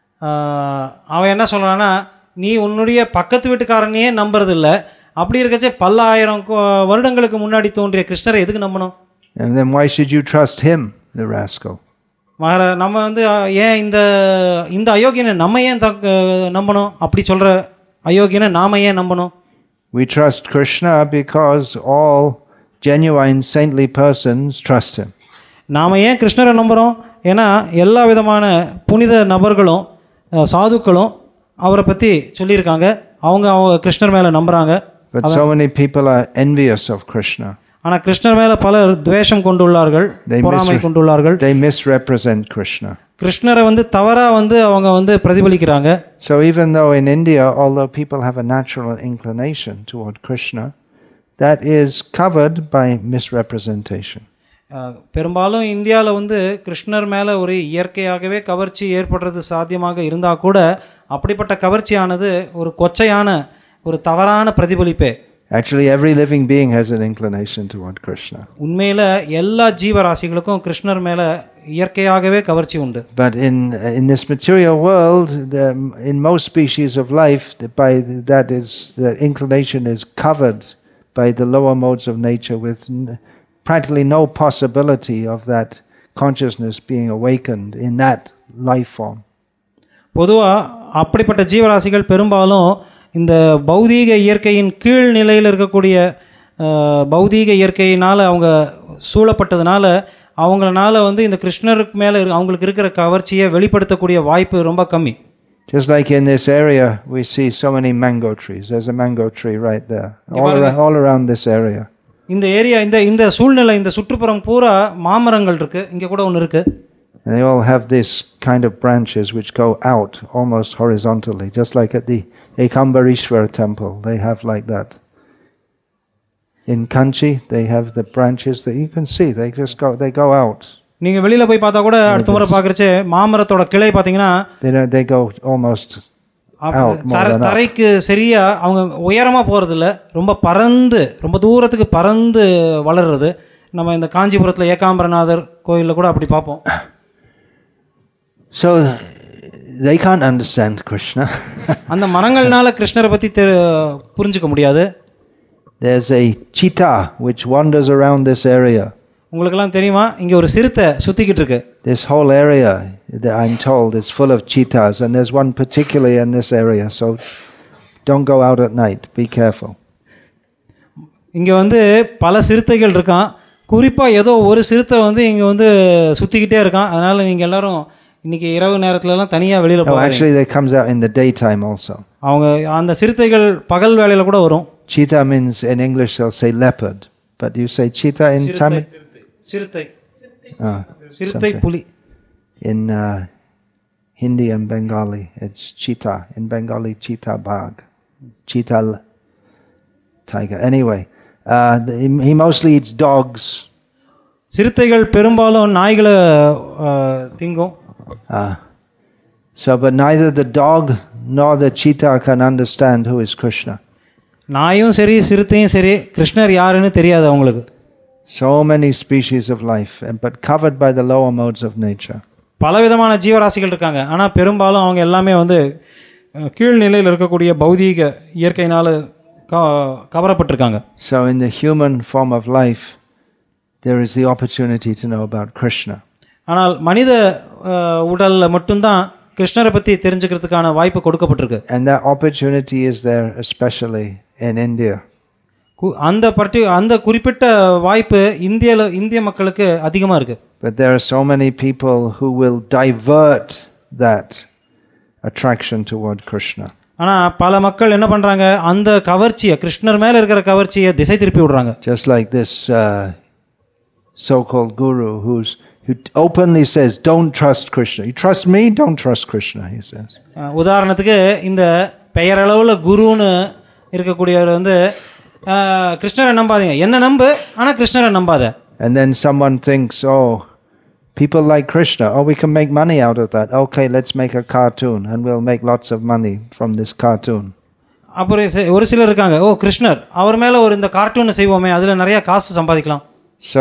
அவன் என்ன சொல்கிறான்னா, நீ உன்னுடைய பக்கத்து வீட்டுக்காரனையே நம்புறதில்லை, அப்படி இருக்கச்சே பல்லாயிரம் வருடங்களுக்கு முன்னாடி தோன்றிய கிருஷ்ணரை எதுக்கு நம்பணும்? And then why should you trust him, the rascal? மகாரா, நம்ம வந்து ஏன் இந்த இந்த அயோக்கியனை நம்ம ஏன் நம்பணும்? அப்படி சொல்கிற அயோக்கியனை நாம் ஏன் நம்பணும்? We trust Krishna because all genuine saintly persons trust him. நாம் ஏன் கிருஷ்ணரை நம்புகிறோம்? ஏன்னா எல்லா விதமான புனித நபர்களும் சாதுக்களும் அவரை பற்றி சொல்லியிருக்காங்க. அவங்க அவங்க கிருஷ்ணர் மேலே நம்புகிறாங்க. But so many people are envious of Krishna. ஆனால் கிருஷ்ணர் மேலே பலர் துவேஷம் கொண்டுள்ளார்கள், பொறாமை கொண்டுள்ளார்கள். They misrepresent Krishna. கிருஷ்ணரை வந்து தவறாக வந்து அவங்க வந்து பிரதிபலிக்கிறாங்க. So even though in India, although people have a natural inclination toward Krishna, that is covered by misrepresentation. பெரும்பாலும் இந்தியாவில் வந்து கிருஷ்ணர் மேலே ஒரு இயற்கையாகவே கவர்ச்சி ஏற்படுறது சாத்தியமாக இருந்தால் கூட அப்படிப்பட்ட கவர்ச்சியானது ஒரு கொச்சையான ஒரு தவறான பிரதிபலிப்பே. Actually, every living being has an inclination toward Krishna. உண்மையில எல்லா ஜீவராசிகளுக்கும் கிருஷ்ணர் மேல இயற்கையாகவே கவர்ச்சி உண்டு. But in in this material world, the, in most species of life, the, by the, that is the inclination is covered by the lower modes of nature, with n- practically no possibility of that consciousness being awakened in that life form. பொதுவா அப்படிப்பட்ட ஜீவராசிகள் பெரும்பாலும் இந்த பௌதீக இயற்கையின் கீழ் நிலையில் இருக்கக்கூடிய பௌதீக இயற்கையினால் அவங்க சூழப்பட்டதுனால அவங்களால வந்து இந்த கிருஷ்ணருக்கு மேலே அவங்களுக்கு இருக்கிற கவர்ச்சியை வெளிப்படுத்தக்கூடிய வாய்ப்பு ரொம்ப கம்மி. Just like in this area, we see so many mango trees. There's a mango tree right there, all around, all around this area. இந்த ஏரியா இந்த இந்த சூழ்நிலை இந்த சுற்றுப்புறம் பூரா மாமரங்கள் இருக்கு. இங்கே கூட ஒன்று இருக்கு. And they all have this kind of branches which go out almost horizontally, just like at the Ekambarishwar temple. They have like that. In Kanchi, they have the branches that you can see. They just go, they go out. நீங்க வெளியில போய் பார்த்தா கூட அடுத்த முறை பார்க்கறச்சே மாமரத்தோட கிளை பாத்தீங்கன்னா they they go almost out. தரைக்கு சரியா அவங்க உயரமா போறது இல்ல, ரொம்ப பறந்து ரொம்ப தூரத்துக்கு பறந்து வளர்றது. நம்ம இந்த காஞ்சிபுரத்துல ஏகாம்பரநாதர் கோயில்ல கூட அப்படி பார்ப்போம். So they can't understand Krishna. அந்த மரங்கள்னால கிருஷ்ணரை பத்தி புரிஞ்சுக்க முடியாது. There's a cheetah which wanders around this area. உங்களுக்கெல்லாம் தெரியுமா, இங்க ஒரு சிறுத்தை சுத்திக்கிட்டு இருக்கு. This whole area, I'm told, is full of cheetahs, and there's one particularly in this area, so don't go out at night. Be careful. இங்க வந்து பல சிறுத்தைகள் இருக்கான். குறிப்பா ஏதோ ஒரு சிறுத்தை வந்து இங்க வந்து சுத்திக்கிட்டே இருக்கான். அதனால நீங்க எல்லாரும் இன்னைக்கு இரவு நேரத்துல எல்லாம் தனியா வெளியில போகாதீங்க. Actually, they comes out in the daytime also. அவங்க அந்த சிறுத்தைகள் பகல் வேளையில கூட வரும். Cheetah means in English they'll say leopard, but you say cheetah in Tamil. சிறுத்தை. Ah, சிறுத்தை புலி. In uh, Hindi and Bengali, it's cheetah. In Bengali, cheetah bagh, cheetah tiger. Anyway, uh, he mostly eats dogs. சிறுத்தைகள் பெரும்பாலும் நாய்களை திங்கும். Ah, so but neither the dog nor the cheetah can understand who is Krishna. நாயும் சரி சிறுத்தையும் சரி கிருஷ்ணர் யாருன்னு தெரியாது அவங்களுக்கு. So many species of life, but covered by the lower modes of nature. பலவிதமான ஜீவராசிகள் இருக்காங்க, ஆனால் பெரும்பாலும் அவங்க எல்லாமே வந்து கீழ்நிலையில் இருக்கக்கூடிய பௌதீக இயற்கையினால கவரப்பட்டிருக்காங்க. So in the human form of life, there is the opportunity to know about Krishna. ஆனால் மனித உடல்ல மட்டும்தான் கிருஷ்ணரை பற்றி தெரிஞ்சுக்கிறதுக்கான வாய்ப்பு கொடுக்கப்பட்டிருக்கு. And that opportunity is there especially in India. அந்த பர்டி அந்த குறிப்பிட்ட வாய்ப்பு இந்தியால இந்திய மக்களுக்கு அதிகமா இருக்கு. But there are so many people who will divert that attraction toward Krishna. ஆனா பல மக்கள் என்ன பண்றாங்க, அந்த கவர்ச்சியை கிருஷ்ணர் மேல இருக்கிற கவர்ச்சியை திசை திருப்பி விடுறாங்க. Just like this uh, so-called guru who's who openly says, don't trust Krishna. You trust me, don't trust Krishna, he says. உதாரணத்துக்கு இந்த பெயரளவுல குருன்னு இருக்கக்கூடியவர் வந்து கிருஷ்ணரை நம்பாதீங்க, என்ன நம்பு ஆனா கிருஷ்ணரை நம்பாத. And then someone thinks, oh, People like Krishna, oh, we can make money out of that. Okay, let's make a cartoon and we'll make lots of money from this cartoon. அப்புறம் ஒரு சிலர் இருக்காங்க, ஓ கிருஷ்ணர் அவர் மேலே ஒரு இந்த கார்ட்டூனை செய்வோமே, அதில் நிறைய காசு சம்பாதிக்கலாம். So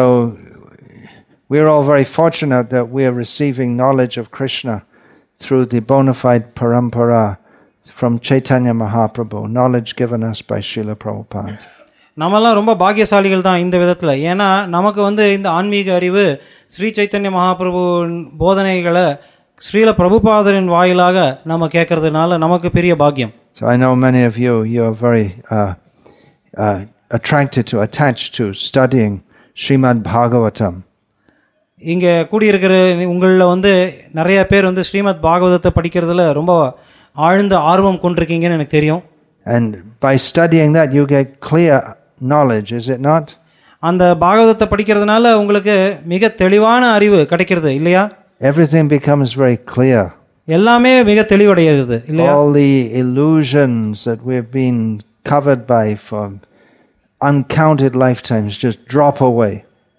we're all very fortunate that we are receiving knowledge of Krishna through the bona fide parampara from Chaitanya Mahaprabhu, knowledge given us by Srila Prabhupada. நம்மெல்லாம் ரொம்ப பாக்கியசாலிகள் தான் இந்த விதத்தில். ஏன்னா நமக்கு வந்து இந்த ஆன்மீக அறிவு ஸ்ரீ சைத்தன்ய மகாபிரபு போதனைகளை ஸ்ரீல பிரபுபாதரின் வாயிலாக நம்ம கேட்கறதுனால நமக்கு பெரிய பாக்கியம். So I know many of you, you are very uh, uh, attracted to, attached to studying Srimad Bhagavatam. இங்கே கூடியிருக்கிற உங்களில் வந்து நிறைய பேர் வந்து ஸ்ரீமத் பாகவதத்தை படிக்கிறதுல ரொம்ப ஆழ்ந்த ஆர்வம் கொண்டிருக்கீங்கன்னு எனக்கு தெரியும். And by studying that you get clear knowledge, is it not? அந்த பாகவதத்தை படிக்கிறதுனால உங்களுக்கு மிக தெளிவான அறிவு கிடைக்கிறது இல்லையா? Everything becomes very clear. எல்லாமே மிக தெளிவடைகிறது இல்லையா? All the illusions that we've been covered by for uncounted lifetimes just drop away.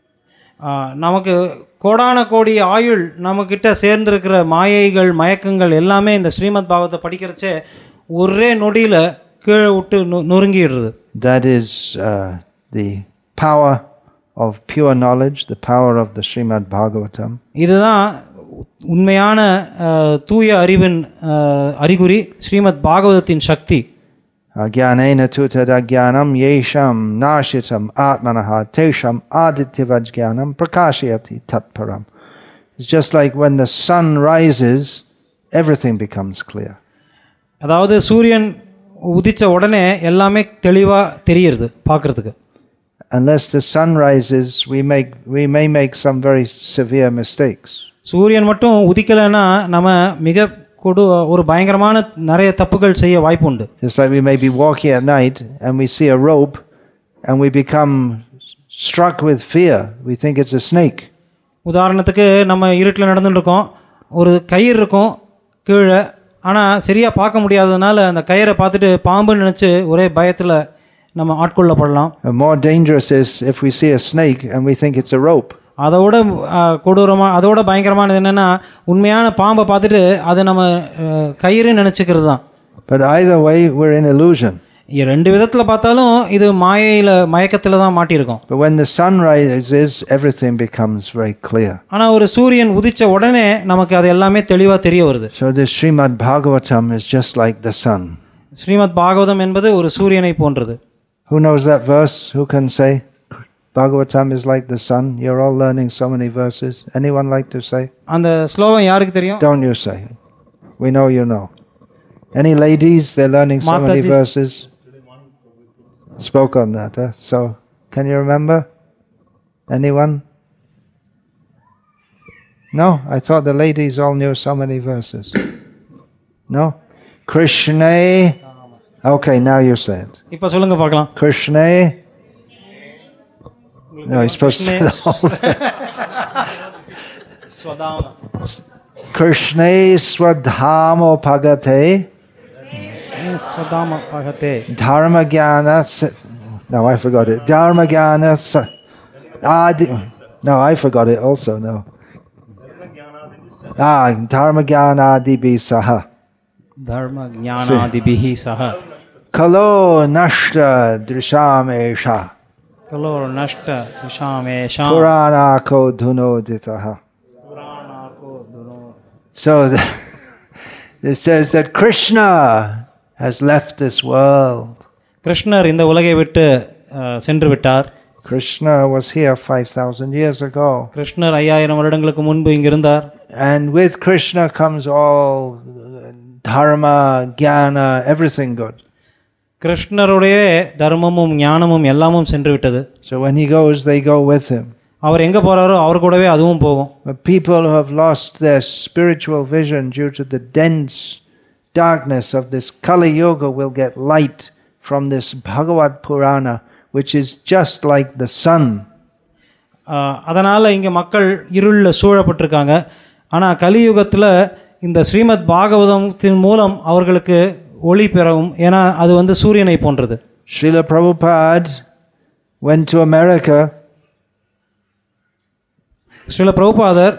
நமக்கு கோடான கோடி ஆயுள் நம்மக்கிட்ட சேர்ந்திருக்கிற மாயைகள் மயக்கங்கள் எல்லாமே இந்த ஸ்ரீமத் பாகவத்தை படிக்கிறச்சே ஒரே நொடியில் கீழே விட்டு நொறுங்கிடுறது. That is uh, the power of pure knowledge, the power of the Srimad Bhagavatam. இதுதான் உண்மையான தூய அறிவின் அறிகுறி, ஸ்ரீமத் பாகவதத்தின் சக்தி. Ajnanena tutadagyanam yesham nashitam atmanaha tesham adityavajnanam prakashayati tatparam. It's just like when the sun rises, everything becomes clear. அதாவது சூரியன் உதிச்ச உடனே எல்லாமே தெளிவா தெரியுது பார்க்கிறதுக்கு. Unless the sun rises, we make we may make some very severe mistakes. சூரியன் மட்டும் உதிக்கலைன்னா நம்ம மிக கொடு ஒரு பயங்கரமான நிறைய தப்புகள் செய்ய வாய்ப்பு உண்டு. Just like we may be walking at night and we see a rope and we become struck with fear. We think it's a snake. உதாரணத்துக்கு நம்ம இருட்டில் நடந்துட்டு இருக்கோம், ஒரு கயிறு இருக்கும் கீழே, ஆனால் சரியாக பார்க்க முடியாததுனால அந்த கயிறை பார்த்துட்டு பாம்புன்னு நினச்சி ஒரே பயத்தில் நம்ம ஆட்கொள்ளப்படலாம். More dangerous is if we see a snake and we think it's a rope. அதோட கொடூரமாக அதோட பயங்கரமானது என்னென்னா உண்மையான பாம்பை பார்த்துட்டு அதை நம்ம கயிறுன்னு நினச்சிக்கிறது தான். But either way we're in illusion. ரெண்டு விதத்தில் பார்த்தாலும் இது மாயையில் மயக்கத்தில் தான் மாட்டியிருக்கோம். But when the sun rises, everything becomes very clear. ஆனால் ஒரு சூரியன் உதிச்ச உடனே நமக்கு அது எல்லாமே தெளிவாக தெரிய வருது. So this Srimad Bhagavatam is just like the sun. Srimad Bhagavatam என்பது ஒரு சூரியனை போன்றது. Who knows that verse? Who can say Bhagavatam is like the sun? You're all learning so many verses. Anyone like to say? அந்த ஸ்லோகம் யாருக்கு தெரியும்? Don't you say. We know you know. Any ladies? They're learning so many verses. Spoke on that. Huh? So, can you remember? Anyone? No? I thought the ladies all knew so many verses. No? Krishna. Okay, now you say it. இப்போ சொல்லுங்க பார்க்கலாம். Krishna. No, he's supposed to say the whole thing. Swadhama. Krishna swadhamo pagate. Swadhama pagate. Dharma jnana. No, I forgot it. Dharma jnana. Adi. No, I forgot it also. No. Ah, dharma jnana adibi saha. Dharma jnana adibihi saha. Kalo nashta drishamesha. Kalo nashta drishamesha. Purana ko dhunoditaha. Purana ko dhuno. So the, it says that Krishna has left this world. கிருஷ்ணர் இந்த உலகை விட்டு சென்று விட்டார். Krishna was here five thousand years ago. கிருஷ்ணர் ஐயாயிரம் வருடங்களுக்கு முன்பு இங்க இருந்தார். And with Krishna comes all dharma, jnana, everything good. கிருஷ்ணருடைய தர்மமும் ஞானமும் எல்லாமும் சென்று விட்டது. So when he goes, they go with him. அவர் எங்க போறாரோ அவர் கூடவே அதுவும் போகும். But people who have lost their spiritual vision due to the dense darkness of this Kali Yuga will get light from this Bhagavad Purana, which is just like the sun. அதனால இங்க மக்கள் இருள்ல சூழப்பட்டிருக்காங்க. ஆனா கலியுகத்தில் இந்த ஸ்ரீமத் பாகவதத்தின் மூலம் அவர்களுக்கு ஒளி பெறவும், ஏன்னா அது வந்து சூரியனை போன்றது. Srila Prabhupada went to America. Srila பிரபுபாதர்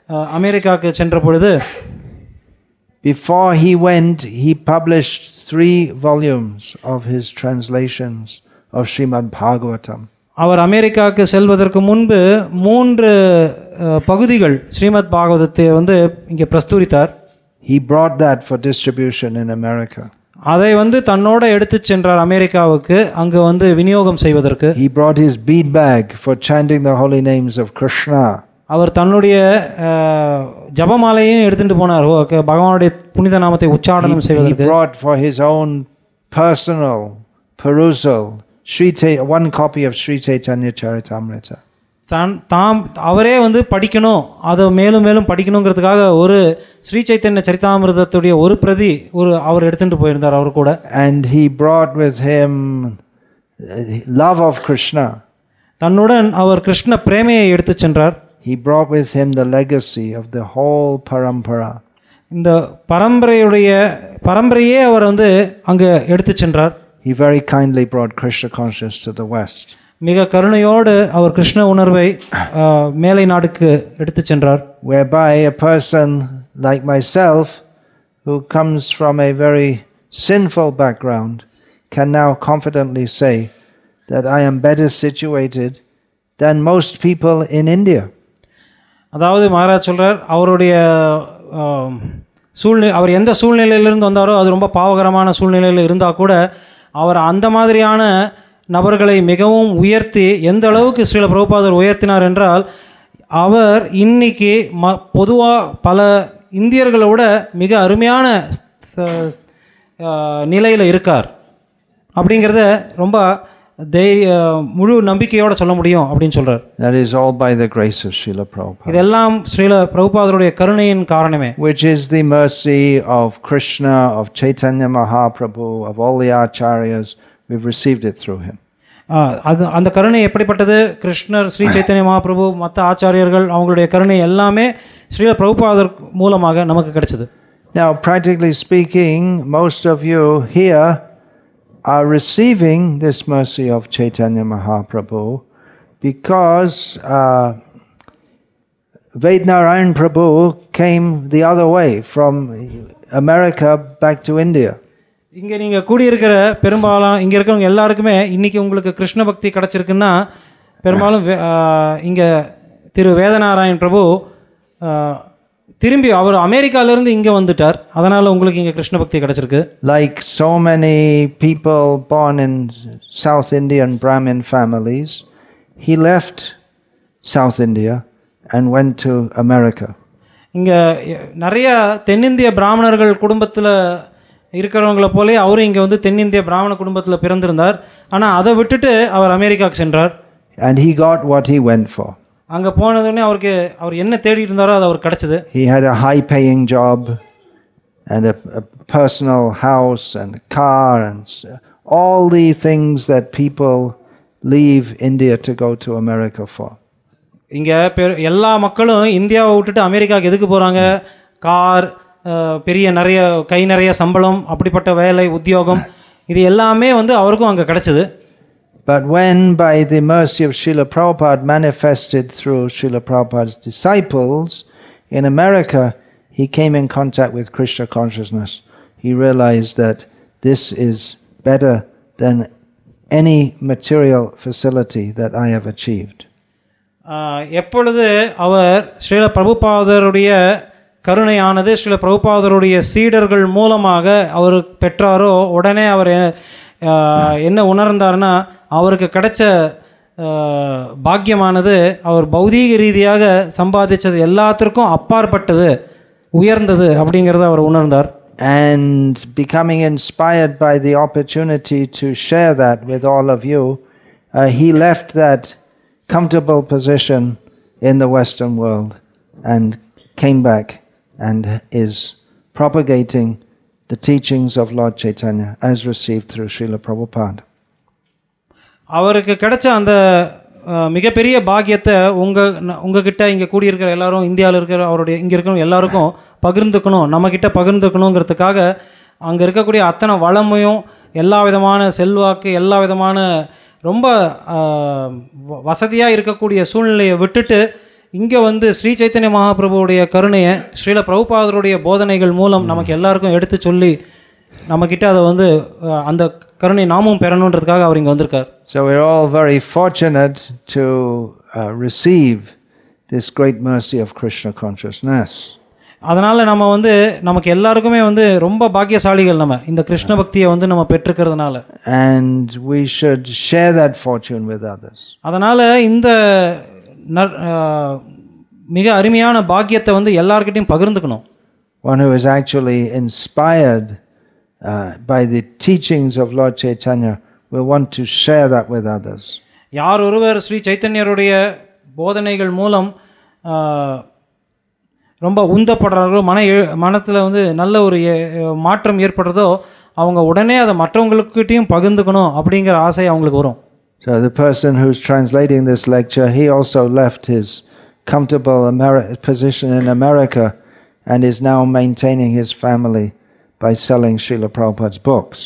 அமெரிக்காவுக்கு சென்ற பொழுது, before he went, he published three volumes of his translations of Srimad Bhagavatam. அவர் அமெரிக்காவுக்கு செல்வதற்கு முன்பு மூன்று பகுதிகள் ஸ்ரீமத் பாகவதத்தை வந்து இங்கே பிரஸ்துரித்தார். He brought that for distribution in America. அதை வந்து தன்னோட எடுத்து சென்றார் அமெரிக்காவுக்கு, அங்கு வந்து விநியோகம் செய்வதற்கு. He brought his bead bag for chanting the holy names of Krishna. அவர் தன்னுடைய ஜபமாலையும் எடுத்துட்டு போனார் பகவானுடைய புனித நாமத்தை உச்சாரணம் செய்வதற்கு. He brought for his own personal perusal Sri one copy of Sri Chaitanya Charitamrita. தான் தாம் அவரே வந்து படிக்கணும், அதை மேலும் மேலும் படிக்கணுங்கிறதுக்காக ஒரு ஸ்ரீ சைத்தன்ய சரிதாமிரதத்துடைய ஒரு பிரதி ஒரு அவர் எடுத்துட்டு போயிருந்தார் அவர் கூட. And he brought with him love of Krishna. தன்னுடன் அவர் கிருஷ்ண பிரேமையை எடுத்து சென்றார். He brought with him the legacy of the whole parampara. இந்த பரம்பரையுடைய பரம்பரையே அவர் வந்து அங்கே எடுத்து சென்றார். He very kindly brought Krishna consciousness to the West. மிக கருணையோடு அவர் கிருஷ்ண உணர்வை மேலை நாடுக்கு எடுத்து சென்றார். Whereby a person like myself who comes from a very sinful background can now confidently say that I am better situated than most people in India. அதாவது மகாராஜ் சொல்றார், அவருடைய சூழ்நிலை அவர் எந்த சூழ்நிலையிலிருந்து வந்தாரோ அது ரொம்ப பாவகரமான சூழ்நிலையில் இருந்தால் கூட அவர் அந்த மாதிரியான நபர்களை மிகவும் உயர்த்தி எந்த அளவுக்கு ஸ்ரீல பிரபுபாதர் உயர்த்தினார் என்றால், அவர் இன்னைக்கு ம பொதுவாக பல இந்தியர்களோட மிக அருமையான நிலையில் இருக்கார் அப்படிங்கிறத ரொம்ப தைரிய முழு நம்பிக்கையோடு சொல்ல முடியும் அப்படின்னு சொல்கிறார். That is all by the grace of Srila Prabhupada. இதெல்லாம் ஸ்ரீல பிரபுபாதருடைய கருணையின் காரணமே. Which is the mercy of Krishna, of Chaitanya Mahaprabhu, of all the acharyas. We've received it through him. அது அந்த கருணை எப்படிப்பட்டது? கிருஷ்ணர், ஸ்ரீ சைத்தன்ய மகாபிரபு, மற்ற ஆச்சாரியர்கள் அவங்களுடைய கருணை எல்லாமே ஸ்ரீல பிரபுபாதர் மூலமாக நமக்கு கிடைச்சது. Now, practically speaking, most of you here are receiving this mercy of Chaitanya Mahaprabhu because uh, Vednarayan Prabhu came the other way from America back to India. இங்கே நீங்கள் கூடியிருக்கிற பெரும்பாலும் இங்கே இருக்கிறவங்க எல்லாருக்குமே இன்றைக்கி உங்களுக்கு கிருஷ்ண பக்தி கிடச்சிருக்குன்னா பெரும்பாலும் இங்கே திரு வேதநாராயண் பிரபு திரும்பி அவர் அமெரிக்காவிலேருந்து இங்கே வந்துட்டார், அதனால் உங்களுக்கு இங்கே கிருஷ்ண பக்தி கிடச்சிருக்கு. Like so many people born in South Indian Brahmin families, he left South India and went to America. இங்கே நிறைய தென்னிந்திய பிராமணர்கள் குடும்பத்தில் இருக்கிறவங்கள போலே அவரும் இங்கே வந்து தென்னிந்திய பிராமண குடும்பத்தில் பிறந்திருந்தார், ஆனால் அதை விட்டுட்டு அவர் அமெரிக்காவுக்கு சென்றார். And he got what he went for. அங்கே போனதுன்னே அவருக்கு அவர் என்ன தேடிட்டு இருந்தாரோ அது அவருக்கு கிடச்சிது. He had a high paying job and a, a personal house and a car and all the things that people leave India to go to America for. இங்கே எல்லா மக்களும் இந்தியாவை விட்டுட்டு அமெரிக்காவுக்கு எதுக்கு போகிறாங்க? கார், பெரிய நிறைய கை நிறைய சம்பளம், அப்படிப்பட்ட வேலை உத்தியோகம், இது எல்லாமே வந்து அவருக்கும் அங்கே கிடச்சிது. But when by the mercy of Srila Prabhupada manifested through Srila Prabhupada's disciples in America, he came in contact with Krishna consciousness. He realized that this is better than any material facility that I have achieved. எப்பொழுது அவர் ஸ்ரீல பிரபுபாதருடைய கருணையானது ஸ்ரீல பிரபுபாதருடைய சீடர்கள் மூலமாக அவர் பெற்றாரோ, உடனே அவர் என்ன உணர்ந்தார்னா அவருக்கு கிடைச்ச பாக்கியமானது அவர் பௌதீக ரீதியாக சம்பாதிச்சது எல்லாத்திற்கும் அப்பாற்பட்டது, உயர்ந்தது அப்படிங்கிறத அவர் உணர்ந்தார். And becoming inspired by the opportunity to share that with all of you, uh, he left that comfortable position in the Western world and came back and is propagating the teachings of Lord Chaitanya as received through Srila Prabhupada. அவருக்கு கிடைச்ச அந்த மிகப்பெரிய பாக்கியத்தை உங்கள் உங்ககிட்ட இங்கே கூடியிருக்கிற எல்லாரும், இந்தியாவில் இருக்கிற அவருடைய இங்கே இருக்கிறவங்க எல்லாருக்கும் பகிர்ந்துக்கணும், நம்மக்கிட்ட பகிர்ந்துக்கணுங்கிறதுக்காக அங்கே இருக்கக்கூடிய அத்தனை வளமையும் எல்லா விதமான செல்வாக்கு, எல்லா விதமான ரொம்ப வசதியாக இருக்கக்கூடிய சூழ்நிலையை விட்டுட்டு இங்கே வந்து ஸ்ரீ சைத்தன்ய மகாபிரபுவுடைய கருணையை ஸ்ரீல பிரபுபாதருடைய போதனைகள் மூலம் நமக்கு எல்லாருக்கும் எடுத்து சொல்லி நம்மக்கிட்ட அதை வந்து அந்த கருணை நாமும் பெறணுன்றதுக்காக அவர் இங்கே வந்திருக்கார். So we're all very fortunate to uh, receive this great mercy of Krishna consciousness. அதனால் நம்ம வந்து நமக்கு எல்லாருக்குமே வந்து ரொம்ப பாக்கியசாலிகள் நம்ம இந்த கிருஷ்ண பக்தியை வந்து நம்ம பெற்றுக்கிறதுனால. And we should share that fortune with others. அதனால் இந்த மிக அருமையான பாக்கியத்தை வந்து எல்லார்கிட்டையும் பகிர்ந்துக்கணும். One who is actually inspired uh, by the teachings of Lord Chaitanya will want to share that with others. யார் ஒருவர் ஸ்ரீ சைத்தன்யருடைய போதனைகள் மூலம் ரொம்ப உந்தப்படுறார்களோ, மன மனத்தில் வந்து நல்ல ஒரு மாற்றம் ஏற்படுறதோ அவங்க உடனே அதை மற்றவங்களுக்கிட்டையும் பகிர்ந்துக்கணும் அப்படிங்கிற ஆசை அவங்களுக்கு வரும். So the person who's translating this lecture, he also left his comfortable Ameri- position in America and is now maintaining his family by selling Srila Prabhupada's books.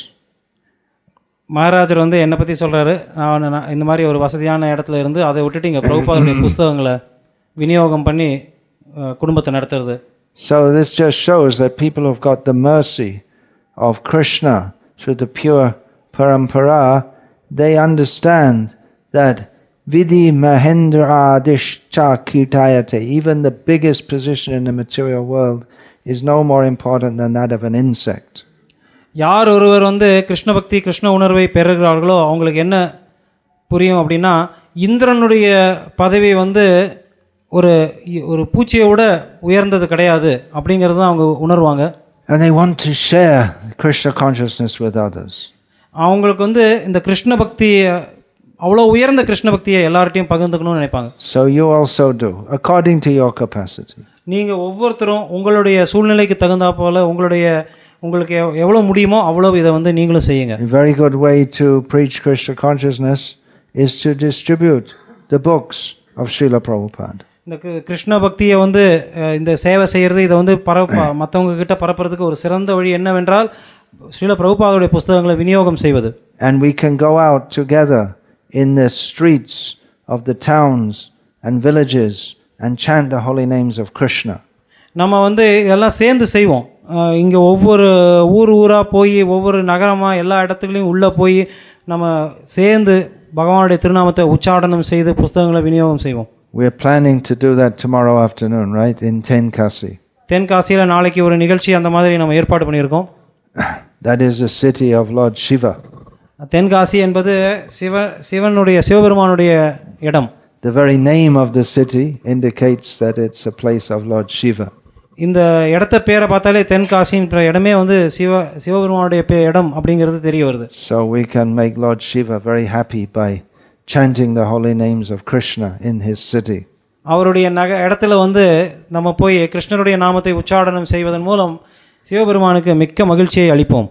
மகாராஜர் வந்து என்னை பற்றி சொல்கிறாரு, நான் இந்த மாதிரி ஒரு வசதியான இடத்துல இருந்து அதை விட்டுட்டு இங்கே பிரபுபாதருடைய புஸ்தகங்களை விநியோகம் பண்ணி குடும்பத்தை நடத்துறது. So this just shows that people who've got the mercy of Krishna through the pure parampara, they understand that vidhi mahendra adish cha kirtayate, even the biggest position in the material world is no more important than that of an insect. யார் ஒருவர் வந்து கிருஷ்ண பக்தி கிருஷ்ண உணர்வை பெறுகிறார்களோ அவங்களுக்கு என்ன புரியும் அப்படின்னா, இந்திரனுடைய பதவி வந்து ஒரு ஒரு பூச்சியை விட உயர்ந்தது கிடையாது அப்படிங்கிறது தான் அவங்க உணர்வாங்க. And they want to share Krishna consciousness with others. அவங்களுக்கு வந்து இந்த கிருஷ்ண பக்தி அவ்வளோ உயர்ந்த கிருஷ்ண பக்தியை எல்லார்ட்டையும் பகிர்ந்துக்கணும்னு நினைப்பாங்க. So you also do according to your capacity. நீங்கள் ஒவ்வொருத்தரும் உங்களுடைய சூழ்நிலைக்கு தகுந்தா போல உங்களுடைய உங்களுக்கு எவ்வளோ முடியுமோ அவ்வளோ இதை வந்து நீங்களும் செய்யுங்க. A very good way to preach Krishna consciousness is to distribute the books of Srila Prabhupada. இந்த கிருஷ்ண பக்தியை வந்து இந்த சேவை செய்கிறது, இதை வந்து பரப்ப மற்றவங்க கிட்ட பரப்புறதுக்கு ஒரு சிறந்த வழி என்னவென்றால் ஸ்ரீல பிரபுபாதருடைய புஸ்தகங்களை விநியோகம் செய்வது. And we can go out together in the streets of the towns and villages and chant the holy names of Krishna. நம்ம வந்து இதெல்லாம் சேர்ந்து செய்வோம். இங்கே ஒவ்வொரு ஊர் ஊராக போய் ஒவ்வொரு நகரமாக எல்லா இடத்துலையும் உள்ளே போய் நம்ம சேர்ந்து பகவானுடைய திருநாமத்தை உச்சாடனம் செய்து புஸ்தகங்களை விநியோகம் செய்வோம். We are planning to do that tomorrow afternoon, right, in Tenkasi. தென்காசியில் நாளைக்கு ஒரு நிகழ்ச்சி அந்த மாதிரி நம்ம ஏற்பாடு பண்ணியிருக்கோம். That is the city of Lord Shiva. Tenkasi என்பது சிவ சிவனுடைய சிவபெருமானுடைய இடம். The very name of the city indicates that it's a place of Lord Shiva. இந்த இடத்த பேரை பார்த்தாலே தென்காசின்ற இடமே வந்து சிவ சிவபெருமானுடைய இடம் அப்படிங்கிறது தெரிய வருது. So we can make Lord Shiva very happy by chanting the holy names of Krishna in his city. அவருடைய நக இடத்துல வந்து நம்ம போய் கிருஷ்ணருடைய நாமத்தை உச்சாடனம் செய்வதன் மூலம் சிவபெருமானுக்கு மிக்க மகிழ்ச்சியை அளிப்போம்.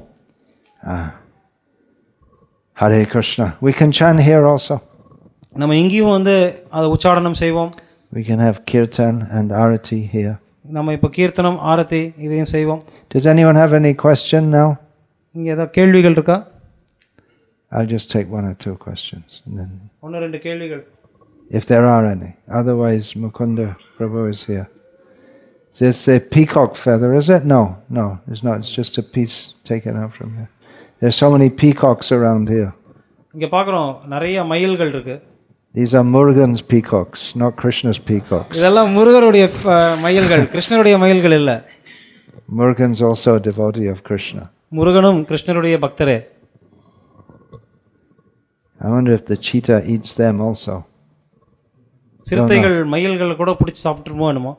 Ah. Hare Krishna. We can chant here also. நம்ம இங்கேயும் வந்து அதை உச்சாடனம் செய்வோம். We can have kirtan and arati here. நம்ம இப்போ கீர்த்தனம் ஆரத்தி இதையும் செய்வோம். Does anyone have any question now? இங்கே ஏதாவது கேள்விகள் இருக்கா? I'll just take one or two questions and then ஒன்று ரெண்டு கேள்விகள். if there are any. Otherwise Mukunda Prabhu is here. This is a peacock feather, is it? No, no, it's not. It's just a piece taken out from here. There's so many peacocks around here. இங்கே பார்க்குறோம் நிறைய மயில்கள் இருக்கு. These are Murugan's peacocks, not Krishna's peacocks. இதெல்லாம் முருகருடைய மயில்கள், கிருஷ்ணருடைய மயில்கள் இல்ல. Murugan's also a devotee of Krishna. முருகனும் கிருஷ்ணருடைய பக்தரே. I wonder if the cheetah eats them also. சிறுத்தைகள் மயில்கள் கூட பிடிச்சி சாப்பிட்டுருமோ என்னமோ.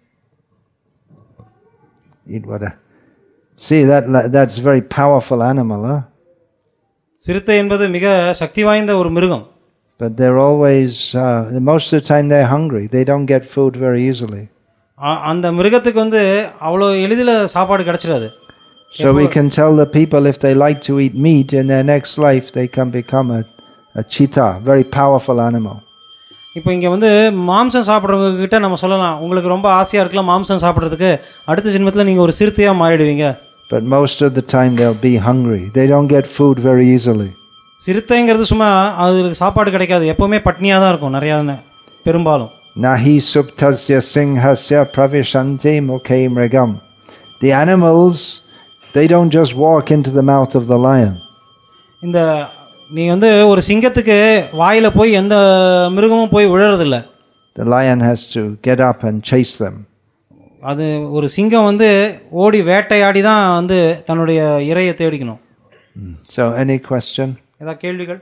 Eat what? See that that's a very powerful animal, huh? சிறுத்தை என்பது மிக சக்தி வாய்ந்த ஒரு மிருகம். But they're always uh, most of the time they're hungry. They don't get food very easily. அந்த மிருகத்துக்கு வந்து அவ்வளோ எளிதில் சாப்பாடு கிடைச்சிடாது. So we can tell the people if they like to eat meat in their next life they can become a a cheetah, very powerful animal. இப்போ இங்கே வந்து மாம்சம் சாப்பிட்றவங்க கிட்ட நம்ம சொல்லலாம், உங்களுக்கு ரொம்ப ஆசையாக இருக்கலாம் மாம்சம் சாப்பிட்றதுக்கு, அடுத்த ஜென்மத்தில் நீங்கள் ஒரு சிறுத்தையாக மாறிடுவீங்க. But most of the time they'll be hungry. They don't get food very easily. சிறுத்தைங்கிறது சும்மா அதுக்கு சாப்பாடு கிடைக்காது, எப்போவுமே பட்னியாக தான் இருக்கும் நிறையா பெரும்பாலும். Nahi suptasya singhasya pravishanti mukhe mrigam. The animals, they don't just walk into the mouth of the lion. இந்த நீ வந்து ஒரு சிங்கத்துக்கு வாயில போய் எந்த மிருகமும் போய் விழறதில்ல. The lion has to get up and chase them. அது ஒரு சிங்கம் வந்து ஓடி வேட்டையாடி தான் வந்து தன்னுடைய இரையை தேடிக்கணும். So any question? ஏதாவது கேள்விகள்?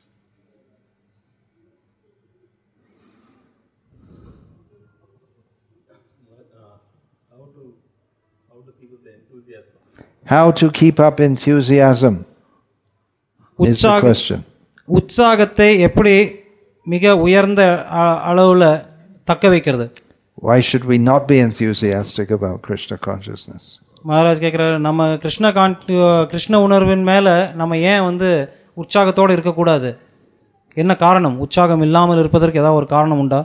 How to keep up enthusiasm is the question. உற்சாகத்தை எப்படி மிக உயர்ந்த அளவுல தக்க வைக்கிறது? Why should we not be enthusiastic about Krishna consciousness? Maharaj கேட்குறாரு, நம்ம கிருஷ்ண கான் கிருஷ்ண உணர்வின் மேலே நம்ம ஏன் வந்து உற்சாகத்தோடு இருக்கக்கூடாது? என்ன காரணம்? உற்சாகம் இல்லாமல் இருப்பதற்கு ஏதாவது ஒரு காரணம் உண்டா?